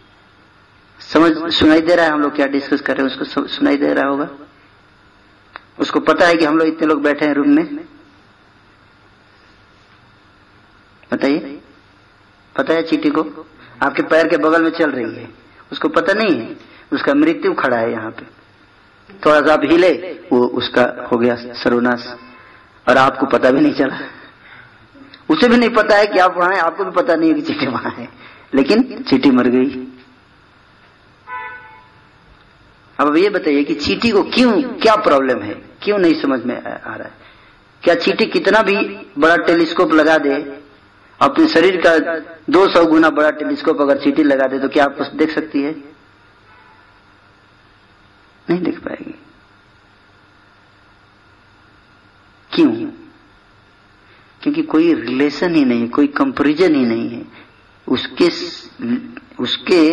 सुनाई दे रहा है हम लोग क्या डिस्कस कर रहे हैं? उसको सुनाई दे रहा होगा? उसको पता है कि हम लोग इतने लोग बैठे हैं रूम में? बताइए, पता है चींटी को? आपके पैर के बगल में चल रही है, उसको पता नहीं है? उसका मृत्यु खड़ा है यहाँ पे, थोड़ा सा आप हिले वो उसका हो गया सर्वनाश, और आपको पता भी नहीं चला। उसे भी नहीं पता है कि आप वहां हैं, आपको भी पता नहीं है कि चींटी वहां है, लेकिन चींटी मर गई। अब ये बताइए कि चींटी को क्यों, क्या प्रॉब्लम है, क्यों नहीं समझ में आ रहा है? क्या चींटी कितना भी बड़ा टेलीस्कोप लगा दे, अपने शरीर का 200 गुना बड़ा टेलीस्कोप अगर चींटी लगा दे तो क्या आप उसे देख सकती है? नहीं देख पाएगी। क्यों? क्योंकि कोई रिलेशन ही नहीं, कोई कंपैरिजन ही नहीं है। उसके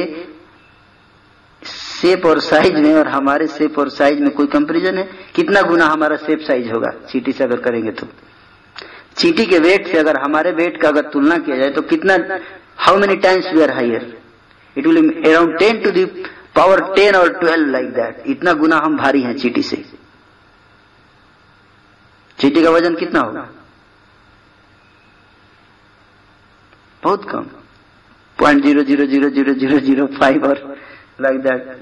शेप और साइज में और हमारे शेप और साइज में कोई कंपैरिजन है? कितना गुना हमारा शेप साइज होगा चींटी से अगर करेंगे तो? चींटी के वेट से अगर हमारे वेट का अगर तुलना किया जाए तो कितना, how many times we are higher? It will around 10 to the power 10 और 12 लाइक दैट। इतना गुना हम भारी हैं चींटी से। चींटी का वजन कितना होगा? बहुत कम, 0.0000005 और लाइक दैट।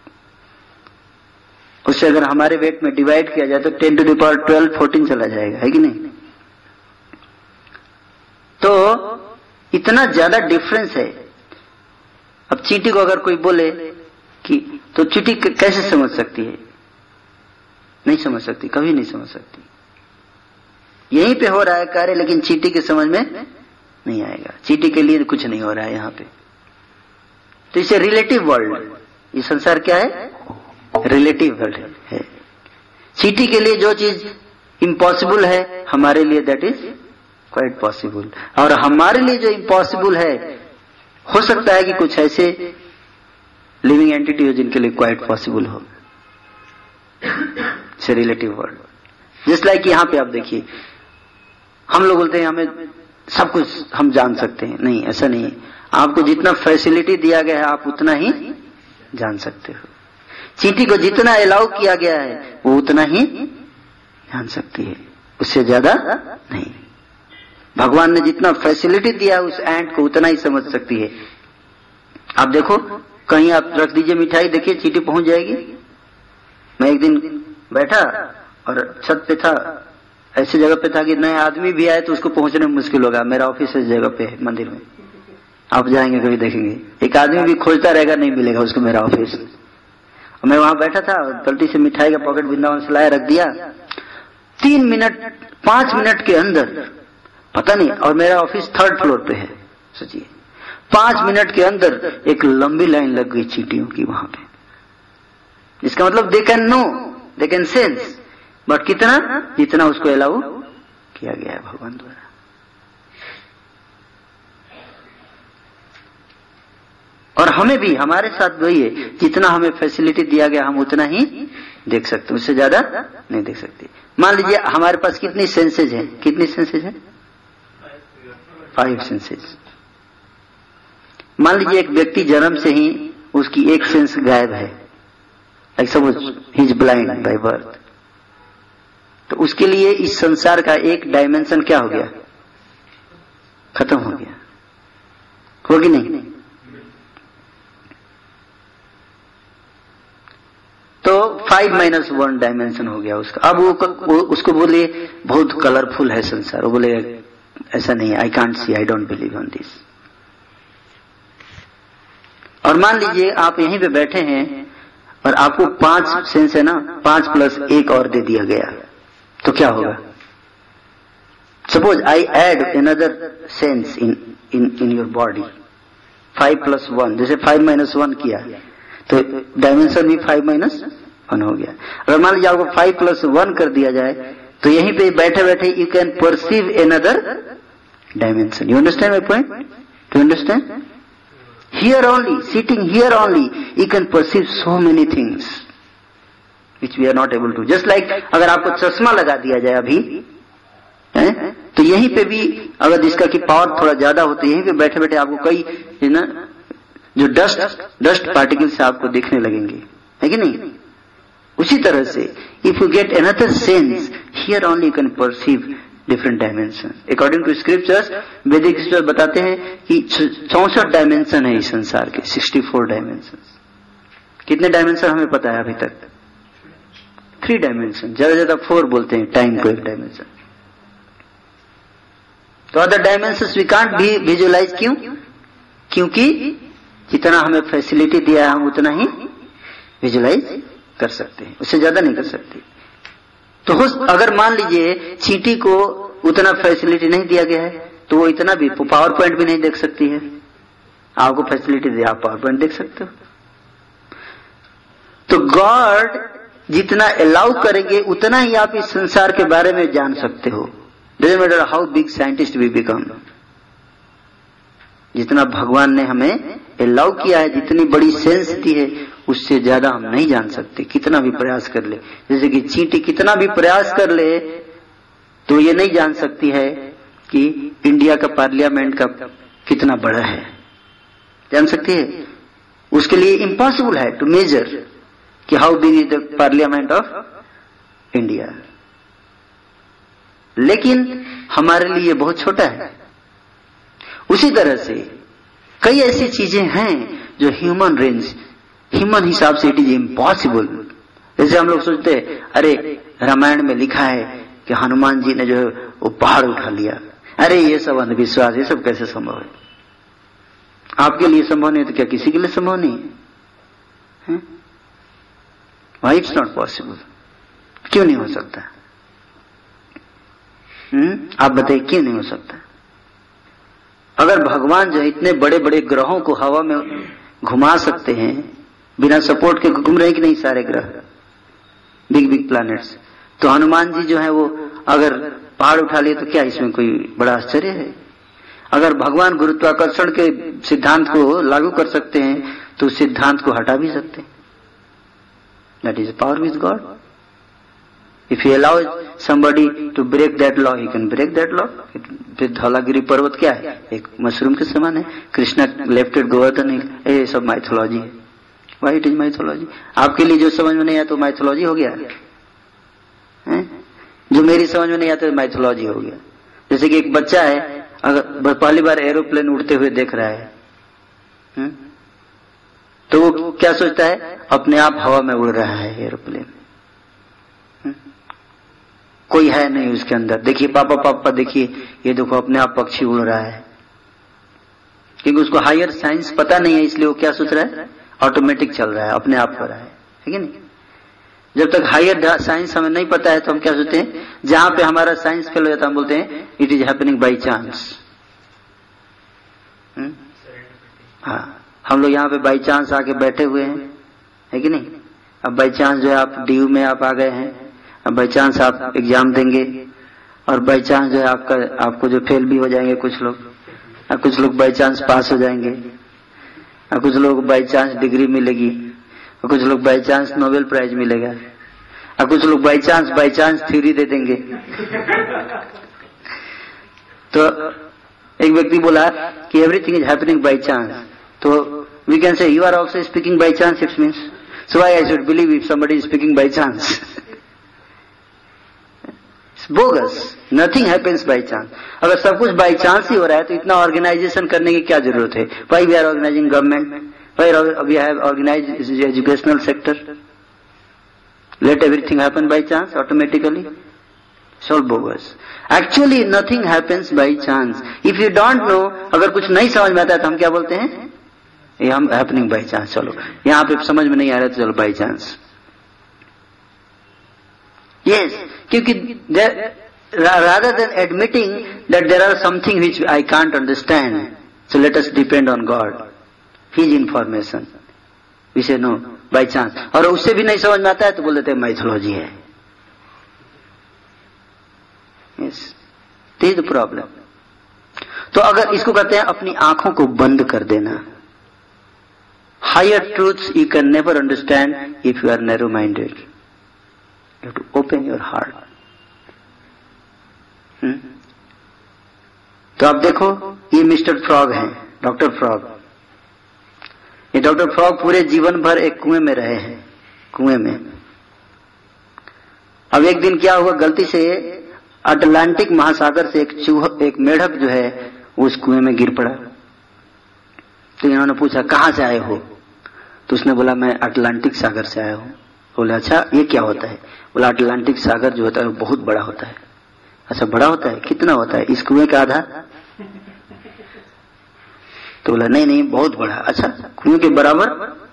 उससे अगर हमारे वेट में डिवाइड किया जाए तो 10 to the power 12 14 चला जाएगा, है कि नहीं? तो इतना ज्यादा डिफरेंस है। अब चींटी को अगर कोई बोले कि, तो चींटी कैसे समझ सकती है? नहीं समझ सकती, कभी नहीं समझ सकती। यहीं पे हो रहा है कार्य, लेकिन चींटी के समझ में नहीं आएगा। चींटी के लिए कुछ नहीं हो रहा है यहाँ पे। तो इसे रिलेटिव वर्ल्ड, ये संसार क्या है? रिलेटिव वर्ल्ड है। चींटी के लिए जो चीज इम्पॉसिबल है, हमारे लिए दैट इज क्वाइट पॉसिबल। और हमारे लिए जो इम्पॉसिबल है, हो सकता है कि कुछ ऐसे लिविंग एंटिटी हो जिनके लिए क्वाइट पॉसिबल हो। It's relative world. Just like यहाँ पे आप देखिए, हम लोग बोलते हैं हमें सब कुछ हम जान सकते हैं। नहीं, ऐसा नहीं है। आपको जितना फैसिलिटी दिया गया है आप उतना ही जान सकते हो। चींटी को जितना अलाउ किया गया है वो उतना ही जान सकती है, उससे ज्यादा नहीं। भगवान ने जितना फैसिलिटी दिया उस एंट को उतना ही समझ सकती है। आप देखो, कहीं आप रख दीजिए मिठाई, देखिए चींटी पहुंच जाएगी। मैं एक दिन बैठा और छत पे था, ऐसी जगह पे था कि नए आदमी भी आए तो उसको पहुंचने में मुश्किल होगा। मेरा ऑफिस इस जगह पे है, मंदिर में। आप जाएंगे कभी देखेंगे, एक आदमी भी खोजता रहेगा, नहीं मिलेगा उसको मेरा ऑफिस। मैं वहां बैठा था, पलटी से मिठाई का पॉकेट वृंदावन से लाया, रख दिया। 3 मिनट 5 मिनट के अंदर, पता नहीं, और मेरा ऑफिस 3rd फ्लोर पे है। सोचिए, 5 मिनट के अंदर एक लंबी लाइन लग गई चींटियों की वहां पे। इसका मतलब they can know, they can sense, but कितना? जितना उसको अलाउ किया गया है भगवान द्वारा। और हमें भी, हमारे साथ वही है, जितना हमें फैसिलिटी दिया गया हम उतना ही देख सकते हैं, उससे ज्यादा नहीं देख सकते। मान लीजिए हमारे पास कितनी सेंसेज है? कितनी सेंसेज है? 5 सेंसेज। मान लीजिए एक व्यक्ति जन्म से ही उसकी एक सेंस गायब है, like suppose he is blind by birth, तो उसके लिए इस संसार का एक डायमेंशन क्या हो गया? खत्म हो गया, हो कि नहीं? 5-1 डायमेंशन हो गया उसका। अब वो उसको बोले बहुत कलरफुल है संसार, वो बोले ऐसा नहीं है, I can't see, I don't believe on this. और मान लीजिए आप यहीं पे बैठे हैं और आपको 5 सेंस है ना, 5 + 1 और दे दिया गया, तो क्या होगा? Suppose I add another sense in your body, 5 + 1, जैसे 5 - 1 किया तो डायमेंशन भी 5 - 1 हो गया। अगर मान लीजिए आपको 5 + 1 कर दिया जाए तो यहीं पे बैठे बैठे you can perceive another dimension. You understand my point? To understand? Here only, sitting here only, you can perceive so many things which we are not able to. Just like अगर आपको चश्मा लगा दिया जाए अभी, तो यहीं पे भी अगर जिसका की पावर थोड़ा ज्यादा होती है, यहीं पे बैठे बैठे आपको कई ना जो डस्ट पार्टिकल से आपको दिखने लगेंगे, है कि नहीं? उसी तरह से if you get another sense, here only you can perceive different dimension. According to scriptures, Vedic scriptures बताते हैं कि 64 डायमेंशन है इस संसार के, 64 डायमेंशन। कितने डायमेंशन हमें पता है अभी तक? 3 डायमेंशन, ज्यादा ज्यादा 4 बोलते हैं टाइम को एक डायमेंशन। तो अदर डायमेंशन वी कांट भी विजुअलाइज, क्यों? क्योंकि जितना हमें फैसिलिटी दिया है हम उतना ही विजुअलाइज कर सकते हैं, उससे ज्यादा नहीं कर सकते। तो अगर मान लीजिए चींटी को उतना फैसिलिटी नहीं दिया गया है तो वो इतना भी पावर पॉइंट भी नहीं देख सकती है। आपको फैसिलिटी दिया, आप पावर पॉइंट देख सकते हो। तो गॉड जितना अलाउ करेंगे उतना ही आप इस संसार के बारे में जान सकते हो। Doesn't matter how big scientist we become, जितना भगवान ने हमें अलाउ किया है, जितनी बड़ी सेंस दी है, उससे ज्यादा हम नहीं जान सकते, कितना भी प्रयास कर ले। जैसे कि चींटी कितना भी प्रयास कर ले तो ये नहीं जान सकती है कि इंडिया का पार्लियामेंट का कितना बड़ा है। जान सकती है? उसके लिए इम्पॉसिबल है टू मेजर कि how big is the parliament of India. लेकिन हमारे लिए बहुत छोटा है। उसी तरह से कई ऐसी चीजें हैं जो ह्यूमन रेंज, ह्यूमन हिसाब से इट इज इम्पॉसिबल। जैसे हम लोग सोचते हैं अरे रामायण में लिखा है कि हनुमान जी ने जो है वो पहाड़ उठा लिया, अरे ये सब अंधविश्वास, ये सब कैसे संभव है? आपके लिए संभव नहीं तो क्या किसी के लिए संभव नहीं है? Why it's not possible? क्यों नहीं हो सकता? आप बताइए क्यों नहीं हो सकता? अगर भगवान जो है इतने बड़े बड़े ग्रहों को हवा में घुमा सकते हैं, बिना सपोर्ट के घूम रहे कि नहीं सारे ग्रह, बिग बिग प्लैनेट्स, तो हनुमान जी जो है वो अगर पहाड़ उठा लिए तो क्या इसमें कोई बड़ा आश्चर्य है? अगर भगवान गुरुत्वाकर्षण के सिद्धांत को लागू कर सकते हैं तो उस सिद्धांत को हटा भी सकते हैं। That is power with God. If you allow somebody to break that law, he can break that law. फिर धौलागिरी पर्वत क्या है? एक मशरूम के समान है। कृष्णा लेफ्टेड गोवर्धन हिल, ये सब माइथोलॉजी है। Why it is mythology? आपके लिए जो समझ में नहीं आया तो माइथोलॉजी हो गया है? जो मेरी समझ में नहीं आता तो माइथोलॉजी हो गया। जैसे कि एक बच्चा है, अगर पहली बार एरोप्लेन उड़ते हुए देख रहा है तो वो क्या सोचता है? अपने आप हवा में उड़ रहा है एरोप्लेन, कोई है नहीं उसके अंदर। देखिए पापा पापा देखिए, ये देखो अपने आप पक्षी उड़ रहा है। क्योंकि उसको हायर साइंस पता नहीं है, इसलिए वो क्या सोच रहा है? ऑटोमेटिक चल रहा है, अपने आप हो रहा है कि नहीं? जब तक हायर साइंस हमें नहीं पता है तो हम क्या सोचते हैं? जहां पे हमारा साइंस फेल हो जाता है हम बोलते हैं it is happening by chance. हाँ, हम लोग यहाँ पे बाई चांस आके बैठे हुए हैं, है कि नहीं? अब बाई चांस जो है आप डीयू में आप आ गए हैं, अब बाई चांस आप एग्जाम देंगे और बाई चांस जो है आपको जो फेल भी हो जाएंगे कुछ लोग, और कुछ लोग बाई चांस पास हो जाएंगे, और कुछ लोग बाई चांस डिग्री मिलेगी, और कुछ लोग बाई चांस नोबेल प्राइज मिलेगा, और कुछ लोग बाई चांस थ्योरी दे देंगे। तो एक व्यक्ति बोला कि everything is happening by chance, तो we can say you are also speaking by chance, it means so why I should believe if somebody is speaking by chance? Bogus, nothing happens by chance. अगर सब कुछ by chance ही हो रहा है तो इतना organisation करने की क्या जरूरत है? Why we are organising government, why we have organised educational sector? Let everything happen by chance automatically. It's all bogus. Actually nothing happens by chance. If you don't know, अगर कुछ नहीं समझ में आता है तो हम क्या बोलते हैं? ये हम हैपनिंग बाई चांस. चलो यहाँ पे समझ में नहीं आ रहा तो चलो बाई चांस. Yes, क्योंकि rather than admitting that there are something which I can't understand, so let us depend on God, His information. We say no, by chance. और उससे भी नहीं समझ में आता है तो बोल देते हैं माइथोलॉजी है. Yes, this is the problem. तो अगर इसको कहते हैं अपनी आंखों को बंद कर देना. Higher truths you can never understand if you are narrow-minded. You have to open your heart. तो आप देखो ये मिस्टर फ्रॉग हैं, डॉक्टर फ्रॉग. ये डॉक्टर फ्रॉग पूरे जीवन भर एक कुएं में रहे हैं, कुएं में. अब एक दिन क्या हुआ, गलती से अटलांटिक महासागर से एक मेढक जो है उस कुएं में गिर पड़ा. तो इन्होंने पूछा कहां से आए हो? तो उसने बोला मैं अटलांटिक सागर से आया हूं. बोले अच्छा ये क्या होता है? बोला अटलांटिक सागर जो होता है वो बहुत बड़ा होता है. अच्छा बड़ा होता है, कितना होता है? इस कुएं का आधा. तो बोला नहीं नहीं बहुत बड़ा. अच्छा कुएं के बराबर?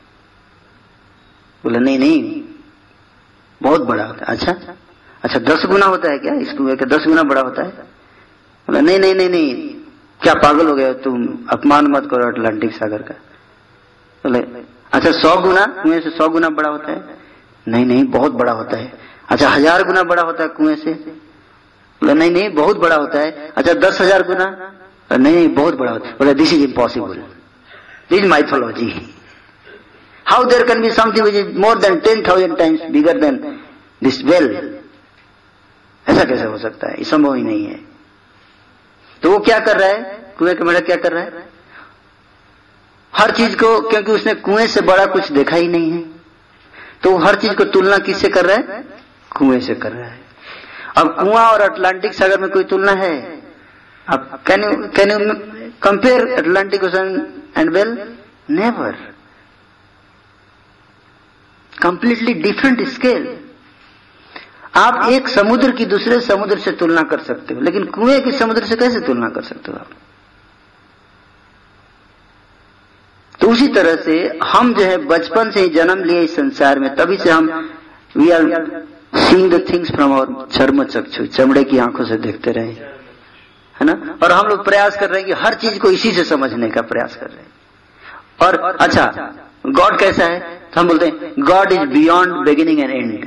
बोला नहीं नहीं बहुत बड़ा होता है. अच्छा 10 गुना होता है क्या? इस कुएं का 10 गुना बड़ा होता है? बोला नहीं नहीं नहीं नहीं क्या पागल हो गया तुम, अपमान मत करो अटलांटिक सागर का. बोले अच्छा 100 गुना, कुएं से 100 गुना बड़ा होता है? नहीं नहीं बहुत बड़ा होता है. अच्छा 1000 गुना बड़ा होता है कुएं से? बोला नहीं नहीं बहुत बड़ा होता है. अच्छा 10,000 गुना? नहीं नहीं बहुत बड़ा होता है. बोला this is impossible, this is mythology. How there can be something which is more than 10,000 times bigger than this well? ऐसा कैसे हो सकता है? ये संभव ही नहीं है. तो वो क्या कर रहा है, कुएं का मेढक क्या कर रहा है? हर चीज को, क्योंकि उसने कुएं से बड़ा कुछ देखा ही नहीं है, तो हर चीज को तुलना किससे कर रहा है? कुएं से कर रहा है. अब कुआं और अटलांटिक सागर में कोई तुलना है? अब can you compare Atlantic ocean and well? Never. Completely different scale. आप एक समुद्र की दूसरे समुद्र से तुलना कर सकते हो, लेकिन कुएं की समुद्र से कैसे तुलना कर सकते हो आप? तो उसी तरह से हम जो है बचपन से ही जन्म लिए इस संसार में, तभी से हम we are seeing the things from our चर्म चक्षु, चमड़े की आंखों से देखते रहे, है ना. और हम लोग प्रयास कर रहे हैं कि हर चीज को इसी से समझने का प्रयास कर रहे हैं. और अच्छा गॉड कैसा है? तो हम बोलते हैं God is beyond beginning and end.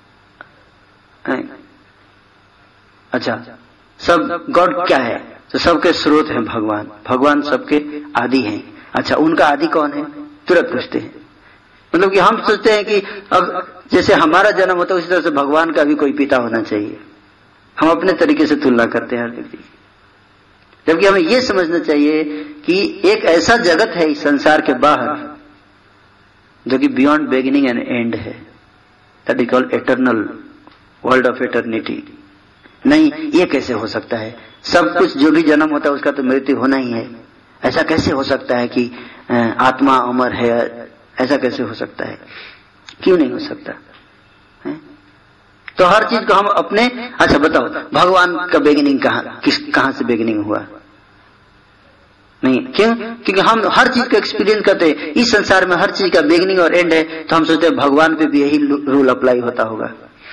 अच्छा सब गॉड क्या है? तो सबके स्रोत हैं भगवान. भगवान सबके आदि हैं. अच्छा उनका आदि कौन है? तुरंत पूछते हैं. मतलब कि हम सोचते हैं कि अब जैसे हमारा जन्म होता है उसी तरह से भगवान का भी कोई पिता होना चाहिए. हम अपने तरीके से तुलना करते हैं हर व्यक्ति, जबकि हमें यह समझना चाहिए कि एक ऐसा जगत है इस संसार के बाहर जो कि बियॉन्ड बिगिनिंग एंड एंड है. That is called eternal world of eternity. नहीं ये कैसे हो सकता है? सब कुछ जो भी जन्म होता है उसका तो मृत्यु होना ही है. ऐसा कैसे हो सकता है कि आत्मा अमर है? ऐसा कैसे हो सकता है? क्यों नहीं हो सकता है? तो हर चीज को हम अपने, अच्छा बताओ भगवान का बिगिनिंग कहां से बिगिनिंग हुआ? नहीं. क्यों? क्योंकि हम हर चीज का एक्सपीरियंस करते हैं. इस संसार में हर चीज का बिगिनिंग और एंड है, तो हम सोचते हैं भगवान पे भी यही रूल अप्लाई होता होगा,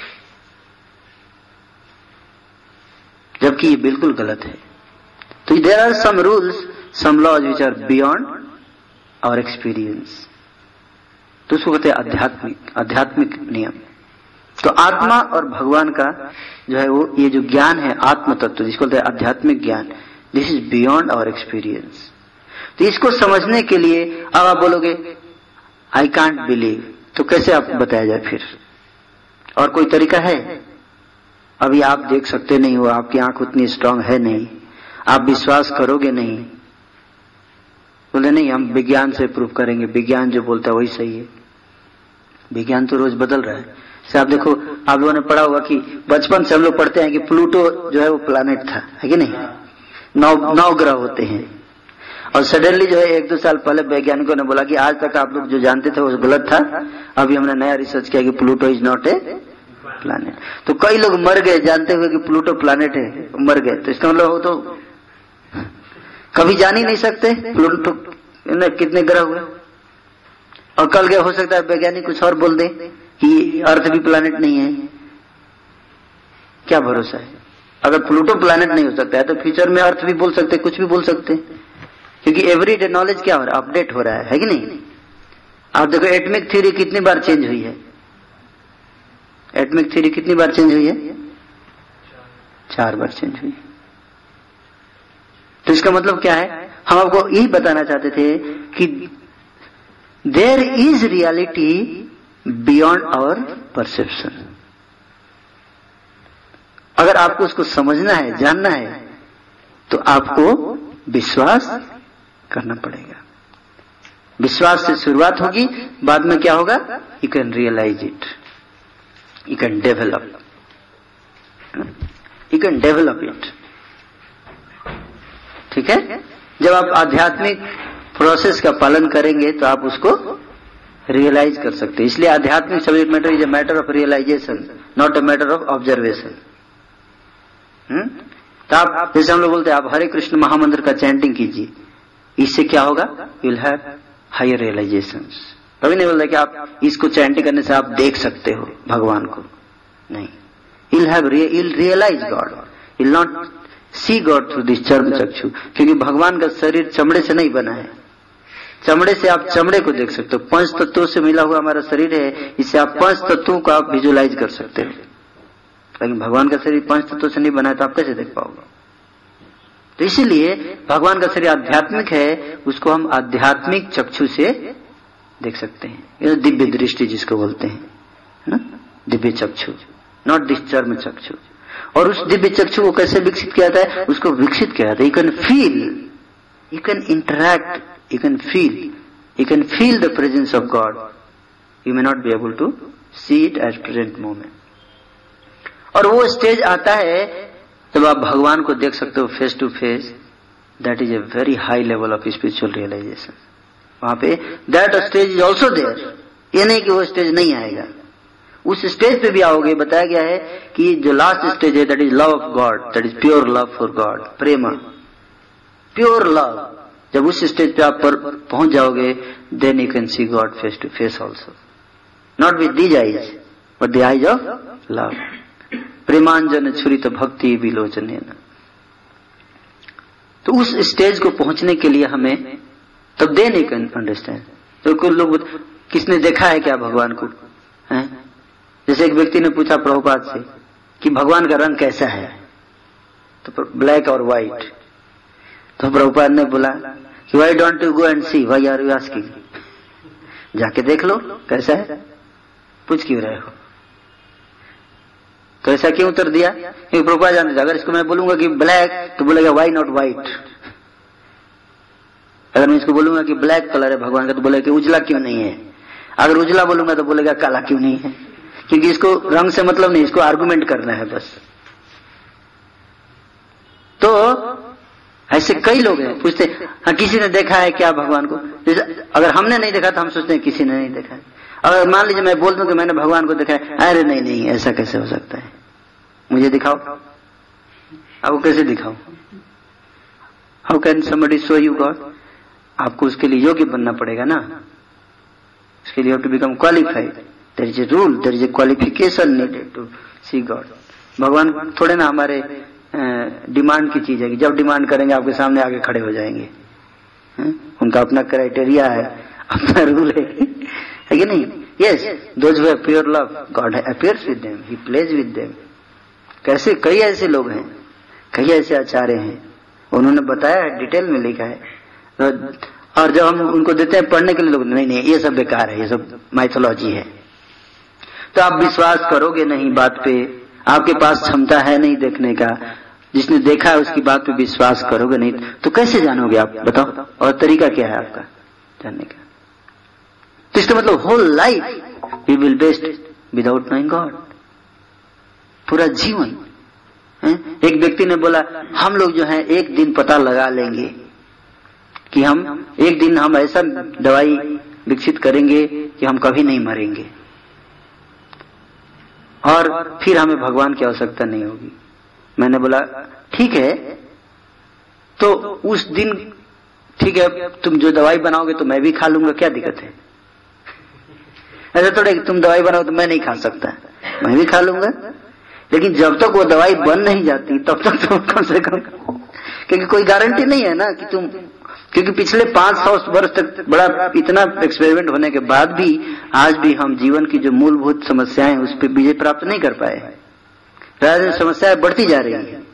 जबकि ये बिल्कुल गलत है. तो there are some rules, some laws which are beyond our experience. तो उसको कहते हैं आध्यात्मिक नियम. तो आत्मा और भगवान का जो है वो ये जो ज्ञान है आत्म तत्व, जिसको कहते हैं आध्यात्मिक ज्ञान, this is beyond our experience. तो इसको समझने के लिए अब आप बोलोगे आई कांट बिलीव, तो कैसे आपको बताया जाए फिर? और कोई तरीका है? अभी आप देख सकते नहीं हो, आपकी आंख उतनी स्ट्रांग है नहीं, आप विश्वास करोगे नहीं. बोले नहीं हम विज्ञान से प्रूव करेंगे, विज्ञान जो बोलता है वही सही है. विज्ञान तो रोज बदल रहा है. से आप देखो, आप लोगों ने पढ़ा होगा कि बचपन से हम लोग पढ़ते हैं कि प्लूटो जो है वो प्लैनेट था, है कि नहीं? 9 ग्रह होते हैं. और सडनली जो है 1-2 साल पहले वैज्ञानिकों ने बोला कि आज तक आप लोग जो जानते थे वो गलत था, अभी हमने नया रिसर्च किया कि Pluto is not a planet. तो कई लोग मर गए जानते हुए कि प्लूटो प्लैनेट है, मर गए। तो इसका मतलब वो तो कभी जान ही नहीं सकते प्लूटो कितने ग्रह हुए। और कल गए हो सकता है वैज्ञानिक कुछ और बोल दे कि अर्थ भी प्लैनेट नहीं है, क्या भरोसा है। अगर प्लूटो प्लैनेट नहीं हो सकता है तो फ्यूचर में अर्थ भी बोल सकते, कुछ भी बोल सकते, क्योंकि एवरीडे नॉलेज क्या हो रहा है, अपडेट हो रहा है कि नहीं। आप देखो एटॉमिक थ्योरी कितनी बार चेंज हुई है, एटॉमिक थ्योरी कितनी बार चेंज हुई है, 4 बार चेंज हुई। तो इसका मतलब क्या है, हम आपको यही बताना चाहते थे कि there is reality beyond our perception. अगर आपको उसको समझना है, जानना है, तो आपको विश्वास करना पड़ेगा। विश्वास से शुरुआत होगी, बाद में क्या होगा, you can realise it, you can develop, you can develop it. ठीक है, जब आप आध्यात्मिक प्रोसेस का पालन करेंगे तो आप उसको रियलाइज कर सकते हैं। इसलिए आध्यात्मिक subject matter is a matter of realisation, not a matter of observation. तो आप जैसे हम लोग बोलते हैं आप हरे कृष्ण महामंत्र का चैंटिंग कीजिए, इससे क्या होगा, you will have higher realisations. कभी नहीं बोलते कि आप इसको चैंटिंग करने से आप देख सकते हो भगवान को, नहीं। you'll realize God, you'll not see God through this चर्म चक्षु, क्योंकि भगवान का शरीर चमड़े से नहीं बना है। चमड़े से आप चमड़े को देख सकते हो, 5 तत्वों से मिला हुआ हमारा शरीर है, इससे आप 5 तत्वों को आप विजुअलाइज कर सकते हो। लेकिन भगवान का शरीर 5 तत्वों से नहीं बना है, तो आप कैसे देख पाओगे। तो इसीलिए भगवान का शरीर आध्यात्मिक है, उसको हम आध्यात्मिक चक्षु से देख सकते हैं। ये दिव्य दृष्टि जिसको बोलते हैं ना, दिव्य चक्षु, नॉट दिस चर्म चक्षु। और उस दिव्य चक्षु को कैसे विकसित किया जाता है, उसको विकसित किया जाता है, you can feel, you can interact, you can feel the presence of God. You may not be able to see it at present moment. और वो स्टेज आता है जब आप भगवान को देख सकते हो face to face, that is a very high level of spiritual realisation. वहां पे that stage is also there, ये नहीं कि वो स्टेज नहीं आएगा, उस स्टेज पे भी आओगे। बताया गया है कि जो लास्ट स्टेज है that is love of God, that is pure love for God, प्रेम, प्योर लव। जब उस स्टेज पे आप पर पहुंच जाओगे, then you can see God face to face also, not with these eyes but the eyes of love. प्रेमांजन छुरित भक्ति विलोचने। तो उस स्टेज को पहुंचने के लिए हमें, तब देन यू कैन अंडरस्टैंड। तो कुछ लोग, किसने देखा है क्या भगवान को, हैं? जैसे एक व्यक्ति ने पूछा प्रभुपाद से कि भगवान का रंग कैसा है, तो ब्लैक और व्हाइट। तो प्रभुपाद ने बोला कि why don't you go and see, why are you asking, जाके देख लो कैसा है, पूछ क्यों रहे हो। तो ऐसा क्यों उत्तर दिया, क्योंकि प्रभुपाद जानते थे अगर इसको मैं बोलूंगा कि ब्लैक तो बोलेगा वाई नॉट व्हाइट, अगर मैं इसको बोलूंगा कि ब्लैक कलर है भगवान का तो बोलेगा कि उजला क्यों नहीं है, अगर उजला बोलूंगा तो बोलेगा काला क्यों नहीं है, क्योंकि इसको रंग से मतलब नहीं, इसको आर्गुमेंट करना है बस। तो ऐसे कई लोग हैं, पूछते हाँ किसी ने देखा है क्या भगवान को, जैसे अगर हमने नहीं देखा तो हम सोचते हैं किसी ने नहीं देखा है। अगर मान लीजिए मैं बोल दूं कि मैंने भगवान को देखा है, अरे नहीं नहीं ऐसा कैसे हो सकता है, मुझे दिखाओ। आपको कैसे दिखाओ, how can somebody show you God. आपको उसके लिए योग्य बनना पड़ेगा ना, उसके लिए to become qualified, there is a rule, there is a qualification needed to see God. भगवान थोड़े ना हमारे डिमांड की चीज है कि जब डिमांड करेंगे आपके सामने आगे खड़े हो जाएंगे। उनका अपना क्राइटेरिया है, अपना रूल है कि नहीं। Yes, those who have pure love, God appears with them, he plays with them. कैसे कई ऐसे लोग हैं, कई ऐसे आचार्य हैं, उन्होंने बताया है, डिटेल में लिखा है। और जब हम उनको देते हैं पढ़ने के लिए, लोग नहीं नहीं ये सब बेकार है, ये सब माइथोलॉजी है। तो आप विश्वास करोगे नहीं बात पे, आपके पास क्षमता है नहीं देखने का, जिसने देखा है उसकी बात पे विश्वास करोगे नहीं, तो कैसे जानोगे आप, बताओ। और तरीका क्या है आपका जानने का। तो इसका मतलब whole life we will waste without knowing God, पूरा जीवन। एक व्यक्ति ने बोला हम लोग जो है एक दिन पता लगा लेंगे कि हम एक दिन हम ऐसा दवाई विकसित करेंगे कि हम कभी नहीं मरेंगे और फिर हमें भगवान की आवश्यकता नहीं होगी। मैंने बोला ठीक है, तो उस दिन ठीक है, तुम जो दवाई बनाओगे तो मैं भी खा लूंगा, क्या दिक्कत है? ऐसा थोड़ा तुम दवाई बनाओ तो मैं नहीं खा सकता, मैं भी खा लूंगा। लेकिन जब तक वो दवाई बन नहीं जाती तब तक तुम कम से कम, क्योंकि कोई गारंटी नहीं है ना कि तुम, क्योंकि पिछले 500 वर्ष तक बड़ा इतना एक्सपेरिमेंट होने के बाद भी आज भी हम जीवन की जो मूलभूत समस्याएं उस पर विजय प्राप्त नहीं कर पाए हैं। राजनीतिक समस्याएं बढ़ती जा रही है,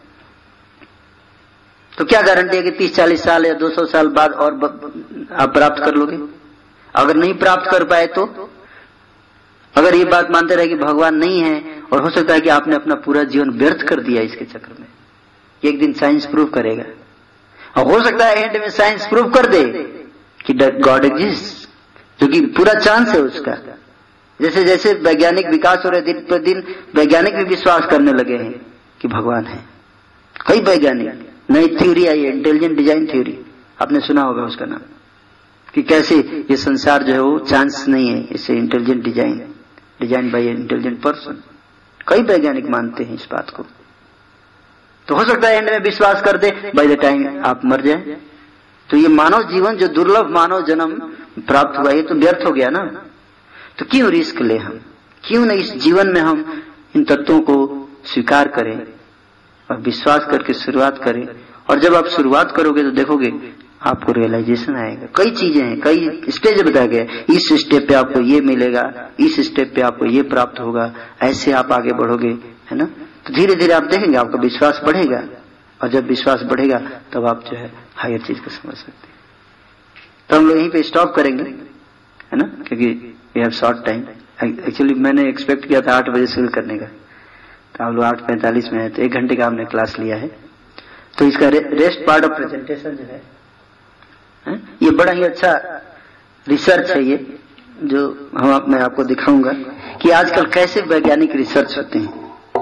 तो क्या गारंटी है कि 30-40 साल या 200 साल बाद और आप प्राप्त कर लोगे? अगर नहीं प्राप्त कर पाए तो, अगर ये बात मानते रहे कि भगवान नहीं है, और हो सकता है कि आपने अपना पूरा जीवन व्यर्थ कर दिया इसके चक्कर में, एक दिन साइंस प्रूव करेगा, और हो सकता है एंड में साइंस प्रूव कर दे कि गॉड एग्जिस्ट, जो कि पूरा चांस है उसका। जैसे जैसे वैज्ञानिक विकास हो रहे, दिन पर दिन वैज्ञानिक भी विश्वास करने लगे हैं कि भगवान है। कई वैज्ञानिक, नई थ्योरी आई है, इंटेलिजेंट डिजाइन थ्योरी, आपने सुना होगा उसका नाम, कि कैसे ये संसार जो है वो चांस नहीं है, इसे intelligent design by intelligent person. कई वैज्ञानिक मानते हैं इस बात को। तो हो सकता है एंड में विश्वास कर दे, बाय द टाइम आप मर जाए। तो ये मानव जीवन जो दुर्लभ मानव जन्म प्राप्त हुआ, ये तो व्यर्थ हो गया ना। तो क्यों रिस्क ले हम, क्यों न इस जीवन में हम इन तत्वों को स्वीकार करें और विश्वास करके शुरुआत करें। और जब आप शुरुआत करोगे तो देखोगे आपको रियलाइजेशन आएगा। कई चीजें हैं, कई स्टेज बताया गया, इस स्टेप पे आपको ये मिलेगा, इस स्टेप पे आपको ये प्राप्त होगा, ऐसे आप आगे बढ़ोगे, है ना। तो धीरे धीरे आप देखेंगे आपका विश्वास बढ़ेगा, और जब विश्वास बढ़ेगा तब आप जो है हायर चीज को समझ सकते हैं। तो हम लोग यहीं पे स्टॉप करेंगे, है ना, क्योंकि we have short time. Actually मैंने एक्सपेक्ट किया था 8 बजे शुरू करने का, तो हम लोग 8:45 में है, तो 1 घंटे का हमने क्लास लिया है। तो इसका रेस्ट पार्ट ऑफ प्रेजेंटेशन जो है, ये बड़ा ही अच्छा रिसर्च है, ये जो मैं आपको दिखाऊंगा कि आजकल कैसे वैज्ञानिक रिसर्च होते हैं।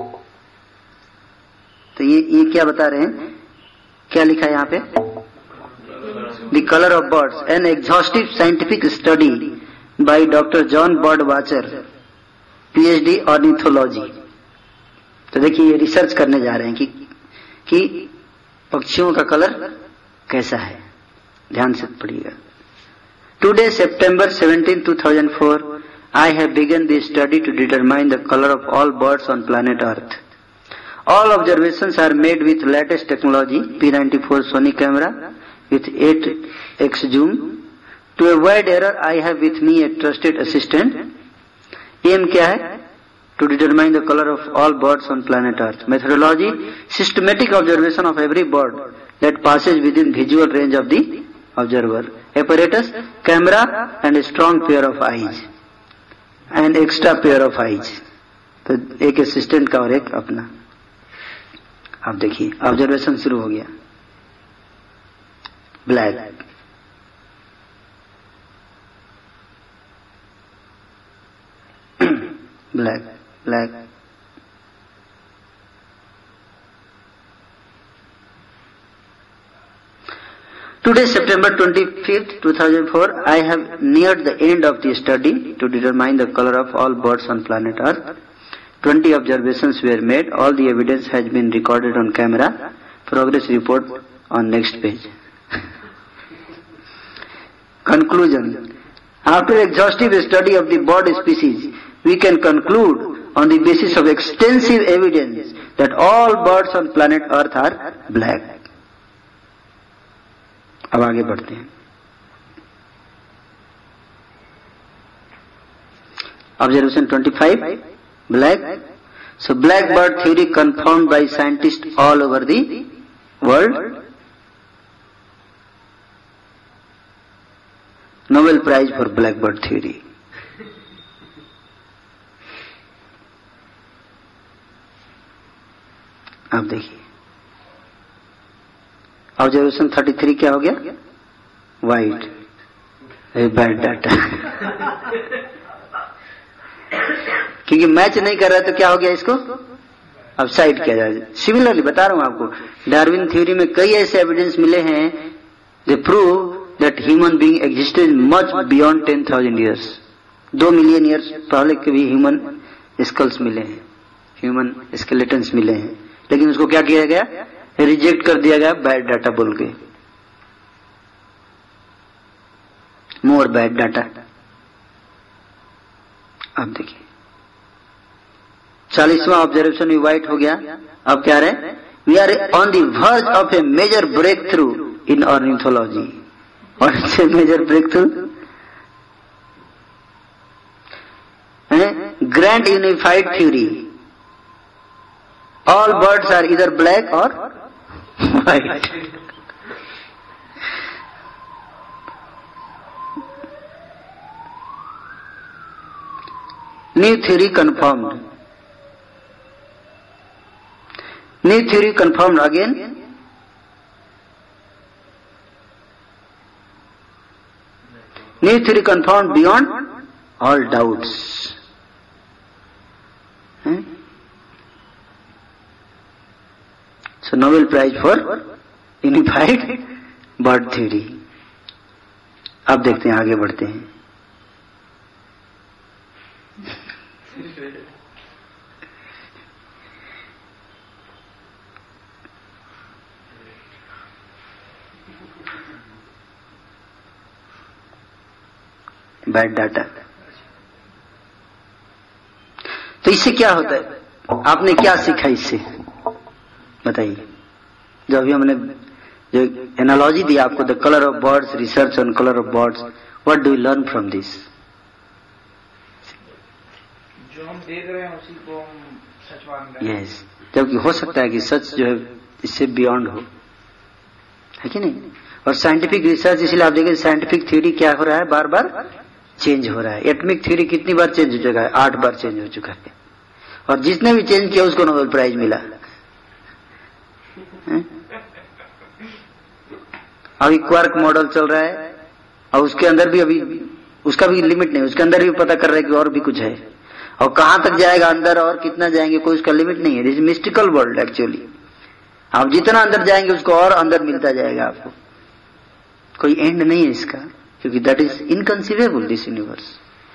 तो ये क्या बता रहे हैं, क्या लिखा है यहाँ पे, the colour of birds, an exhaustive scientific study by doctor John Bird Watcher, PhD ornithology. तो देखिए ये रिसर्च करने जा रहे हैं कि पक्षियों का कलर कैसा है, ध्यान से पढ़िएगा। Today September 17, 2004, I have begun the study to determine the color of all birds on planet Earth. All observations are made with latest technology, P94 Sony camera with 8x zoom. To avoid error, I have with me a trusted assistant. Aim क्या है? To determine the color of all birds on planet Earth. Methodology: systematic observation of every bird that passes within visual range of the observer. Apparatus: camera and a strong pair of eyes, and extra pair of eyes. तो एक assistant का और एक अपना। अब देखिए observation शुरू हो गया। Black, black, black, Today, September 25th, 2004, I have neared the end of the study to determine the color of all birds on planet Earth. 20 observations were made. All the evidence has been recorded on camera. Progress report on next page. Conclusion: after exhaustive study of the bird species, we can conclude on the basis of extensive evidence that all birds on planet Earth are black. अब आगे बढ़ते हैं। Observation 25, black. So black bird theory confirmed by scientists all over the world. Nobel Prize for black bird theory. अब देखिए observation 33 क्या हो गया, white, bad data. क्योंकि मैच नहीं कर रहा तो क्या हो गया, इसको अब साइड किया जाए। सिमिलरली बता रहा हूं आपको, डार्विन थ्योरी में कई ऐसे एविडेंस मिले हैं जो prove that human being existed much beyond 10,000 years. 2 million years पहले के भी ह्यूमन स्कल्स मिले हैं, ह्यूमन स्केलेटन्स मिले हैं, लेकिन उसको क्या किया गया? रिजेक्ट कर दिया गया बैड डाटा बोल के, मोर बैड डाटा। अब देखिए 40वां ऑब्जर्वेशन भी वाइट हो गया। अब क्या रहे? We are on the verge of a major breakthrough in ornithology. और it's a major breakthrough, grand unified theory, all birds are इधर ब्लैक और white. New theory confirmed, new theory confirmed again, new theory confirmed beyond all doubts. So Nobel Prize for Unified Bird Theory। अब देखते हैं, आगे बढ़ते हैं। Bad data. तो इससे क्या होता है? आपने क्या सीखा इससे बताइए? जो अभी हमने जो एनालॉजी दी आपको, the colour of birds, research on colour of birds, what do you learn from this? जो हम देख रहे हैं उसी को हम सच मान रहे हैं। यस, जबकि हो सकता है कि सच जो है इससे बियॉन्ड हो, है कि नहीं? और साइंटिफिक रिसर्च, इसलिए आप देखिए साइंटिफिक थ्योरी क्या हो रहा है, बार बार चेंज हो रहा है। एटॉमिक थ्योरी कितनी बार चेंज हो चुका है? 8 बार चेंज हो चुका है, और जिसने भी चेंज किया उसको नोबेल प्राइज मिला। अभी क्वार्क मॉडल चल रहा है, और उसके अंदर भी अभी उसका भी लिमिट नहीं, उसके अंदर भी पता कर रहे हैं कि और भी कुछ है, और कहां तक जाएगा अंदर और कितना जाएंगे कोई उसका लिमिट नहीं है। This mystical world actually. आप जितना अंदर जाएंगे उसको और अंदर मिलता जाएगा आपको, कोई एंड नहीं है इसका, क्योंकि that is inconceivable this universe.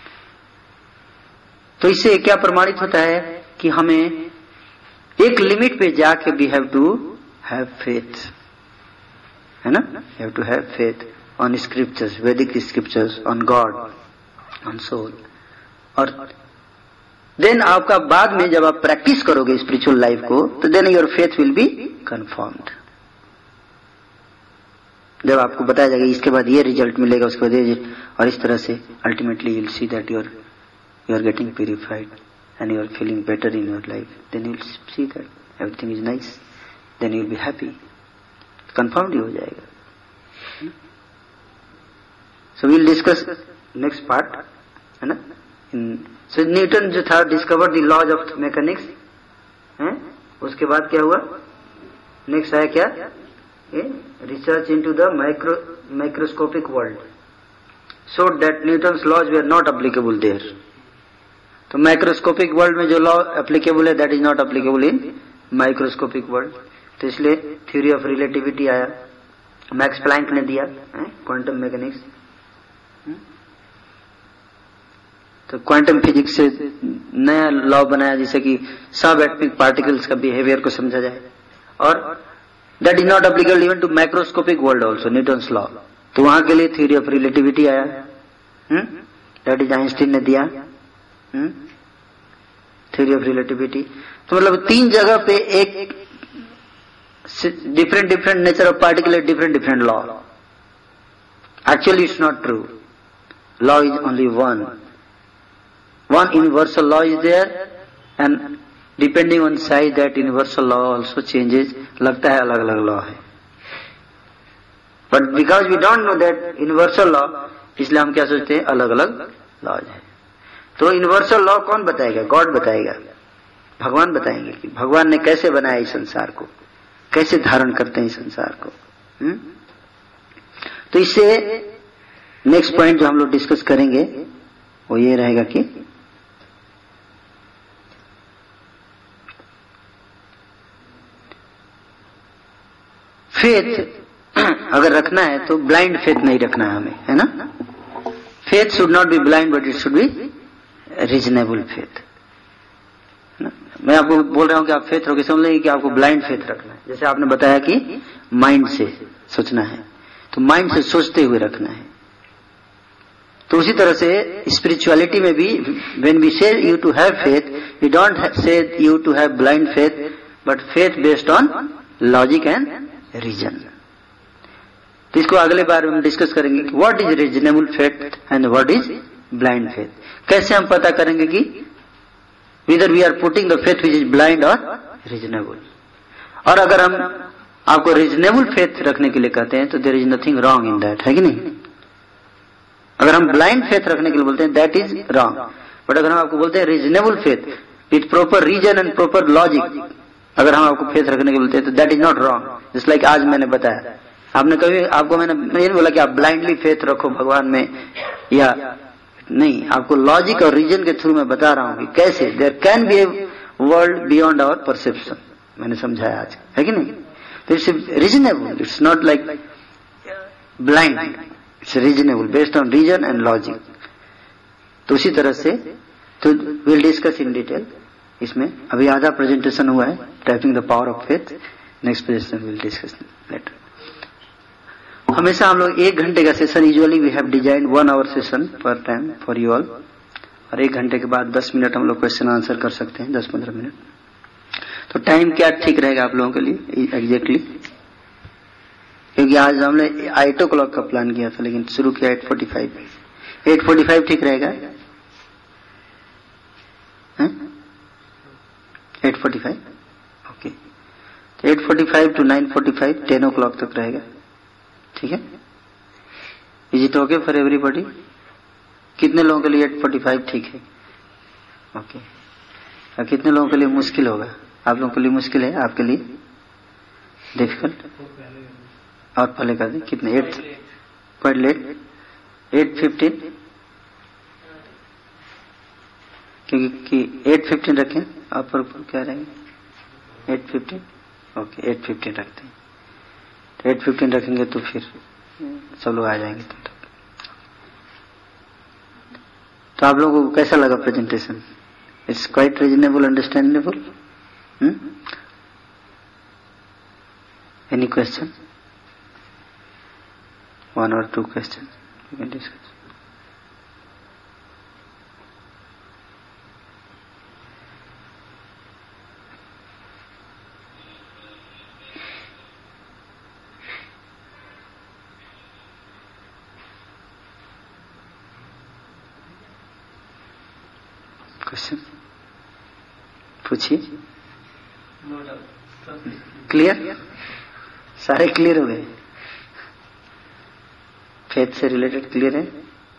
तो इससे क्या प्रमाणित होता है कि हमें एक लिमिट पे जाके we have to have faith, है ना? Have to have faith on scriptures, Vedic scriptures, on God, on soul. और देन आपका बाद में जब आप प्रैक्टिस करोगे स्पिरिचुअल लाइफ को, तो then your faith will be confirmed. जब आपको बताया जाएगा इसके बाद ये रिजल्ट मिलेगा, उसके बाद ये, और इस तरह से ultimately you will see that you are getting purified and you are feeling better in your life, then you will see that everything is nice, then you will be happy, confirmed हो जाएगा। So we will discuss next part, है ना? So Newton जो था discovered the laws of mechanics, हैं? उसके बाद क्या हुआ? नेक्स्ट आया क्या? Research into the microscopic world, showed that Newton's laws were not applicable there। तो माइक्रोस्कोपिक वर्ल्ड में जो लॉ एप्लीकेबल है that is not applicable in microscopic world. तो इसलिए थ्योरी ऑफ रिलेटिविटी आया, मैक्स प्लैंक ने दिया क्वांटम मैकेनिक्स। तो क्वांटम फिजिक्स से नया लॉ बनाया जिससे कि सब एटॉमिक पार्टिकल्स का बिहेवियर को समझा जाए, और that is not applicable even to microscopic world also, Newton's law. तो वहां के लिए थ्योरी ऑफ रिलेटिविटी आया, दैट इज आइंस्टीन ने दिया थ्योरी ऑफ रिलेटिविटी। तो मतलब 3 जगह पे एक different nature of particle, different law. Actually it's not true, law is only one universal law is there, and depending on size that universal law also changes. लगता है अलग अलग लॉ है, but because we don't know that universal law, इसलिए हम क्या सोचते हैं अलग अलग लॉज है। तो यूनिवर्सल लॉ कौन बताएगा? गॉड बताएगा, भगवान बताएंगे कि भगवान ने कैसे बनाया इस संसार को, कैसे धारण करते हैं इस संसार को। तो इससे नेक्स्ट पॉइंट जो हम लोग डिस्कस करेंगे वो ये रहेगा कि फेथ अगर रखना है तो ब्लाइंड फेथ नहीं रखना है हमें, है ना। Faith should not be blind but it should be reasonable faith. मैं आपको बोल रहा हूं कि आप फेथ रखोगे, समझ लेंगे कि आपको ब्लाइंड फेथ रखना है। जैसे आपने बताया कि माइंड से सोचना है, तो माइंड से सोचते हुए रखना है। तो उसी तरह से स्पिरिचुअलिटी में भी when we say you to have faith, we don't say you to have blind faith, but faith based on logic and reason. तो इसको अगले बार हम डिस्कस करेंगे कि what is reasonable faith and what is blind faith. कैसे हम पता करेंगे कि whether we are putting the faith which is blind or reasonable। और अगर हम आपको रीजनेबल फेथ रखने के लिए कहते हैं तो there is nothing wrong in that, है कि नहीं। अगर हम ब्लाइंड फेथ रखने के लिए बोलते हैं दैट इज रॉन्ग, बट अगर हम आपको बोलते हैं reasonable faith with proper reason and proper logic, अगर हम आपको फेथ रखने के लिए बोलते हैं तो that is not wrong. Just like आज मैंने बताया, आपने कभी आपको मैंने नहीं बोला कि आप ब्लाइंडली फेथ रखो भगवान में, या नहीं, आपको लॉजिक और रीजन के थ्रू मैं बता रहा हूं कि कैसे there can be a world beyond our perception. मैंने समझाया आज, है कि नहीं। तो it's reasonable, it's not like blind, it's reasonable based on reason and logic. तो उसी तरह से तो विल डिस्कस इन डिटेल इसमें। अभी आधा प्रेजेंटेशन हुआ है, typing the power of faith. Next presentation will discuss later. हमेशा हम लोग 1 घंटे का session, usually we have design 1 hour session पर टाइम फॉर यू ऑल, और 1 घंटे के बाद 10 मिनट हम लोग क्वेश्चन आंसर कर सकते हैं, 10-15 मिनट। तो टाइम क्या ठीक रहेगा आप लोगों के लिए एग्जैक्टली, क्योंकि आज हमने 8 o'clock का प्लान किया था लेकिन शुरू किया 8:45। 8:45 ठीक रहेगा, 8:45 ओके। तो 8:45 to 9:45 10 o'clock तक रहेगा, ठीक है। Is it okay for everybody. कितने लोगों के लिए 8:45 ठीक है, ओके। और कितने लोगों के लिए मुश्किल होगा, आप लोगों के लिए मुश्किल है, आपके लिए डिफिकल्ट, और पहले कर दें कितने 8 क्वाइट लेट 8:15, क्योंकि 8:15 रखें, आप पर क्या रहेंगे 8:15, ओके 8:15 रखते हैं। 8:15 रखेंगे तो फिर सब लोग आ जाएंगे। तो आप लोगों को कैसा लगा presentation. It's quite reasonable, understandable. Any question, 1 or 2 question you can discuss. Question पूछिए। क्लियर, सारे क्लियर हो गए, फेथ से रिलेटेड क्लियर है।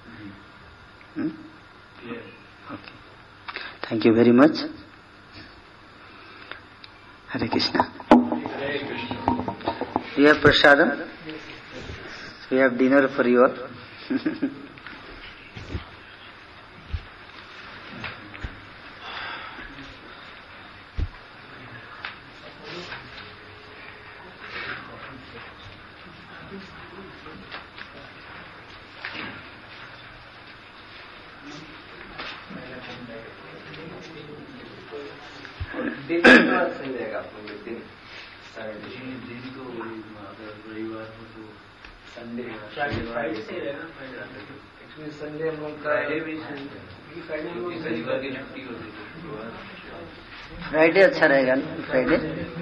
Okay, thank you very much. Hare Krishna. We have prasadam, we have dinner for you all. Sunday हम लोग का फ्राइडे अच्छा रहेगा ना, Friday.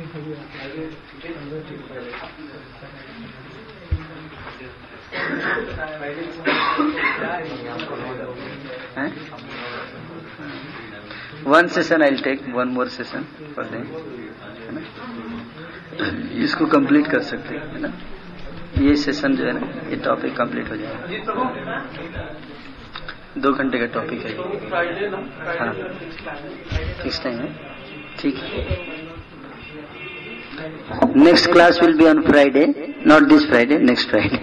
One session I'll take, one more session for them, है ना। इसको कंप्लीट कर सकते हैं, है ना। ये सेशन जो है ना, ये टॉपिक कंप्लीट हो जाएगा। 2 घंटे का टॉपिक है, हाँ फिक्स टाइम है, ठीक है। Next class will be on Friday, not this Friday, next Friday.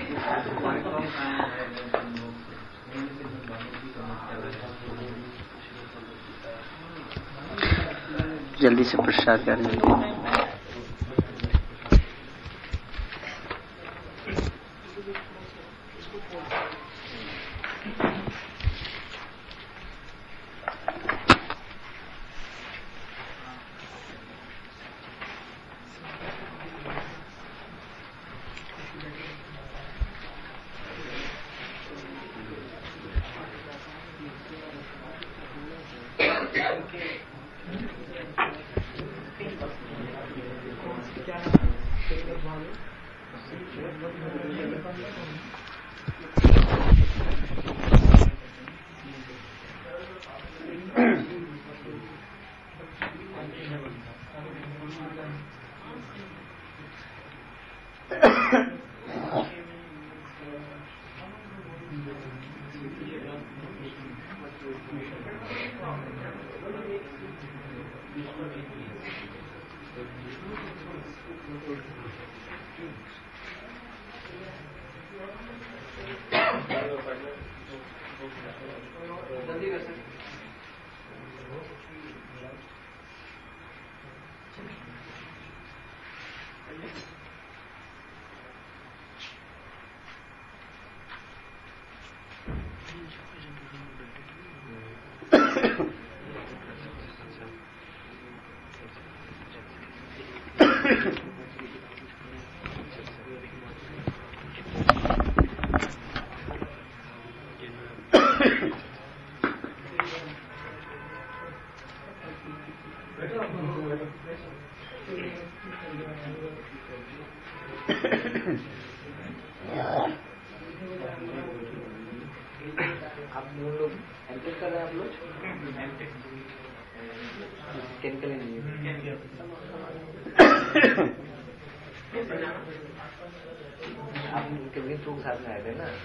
जल्दी से प्रसाद करें। आप लोग एमटेक कर रहे हैं? आप लोग केमिकल इंजीनियर आप केमिकल थ्रू साथ में आए थे ना?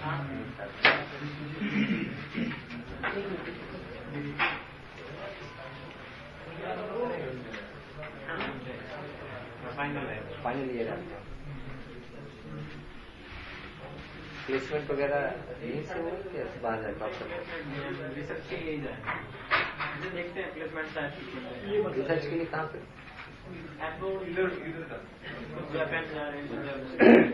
फाइनल ईयर आपका प्लेसमेंट वगैरह यहीं से हो या बाहर जाकर रिसर्च के लिए जाए? देखते हैं प्लेसमेंट रिसर्च के लिए कहाँ पे? जापान जा रहे हैं।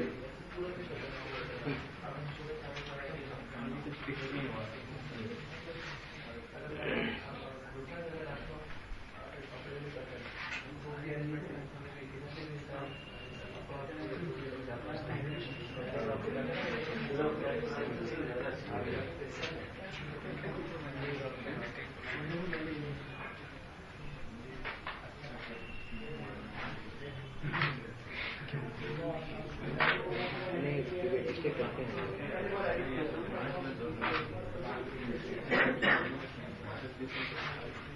नहीं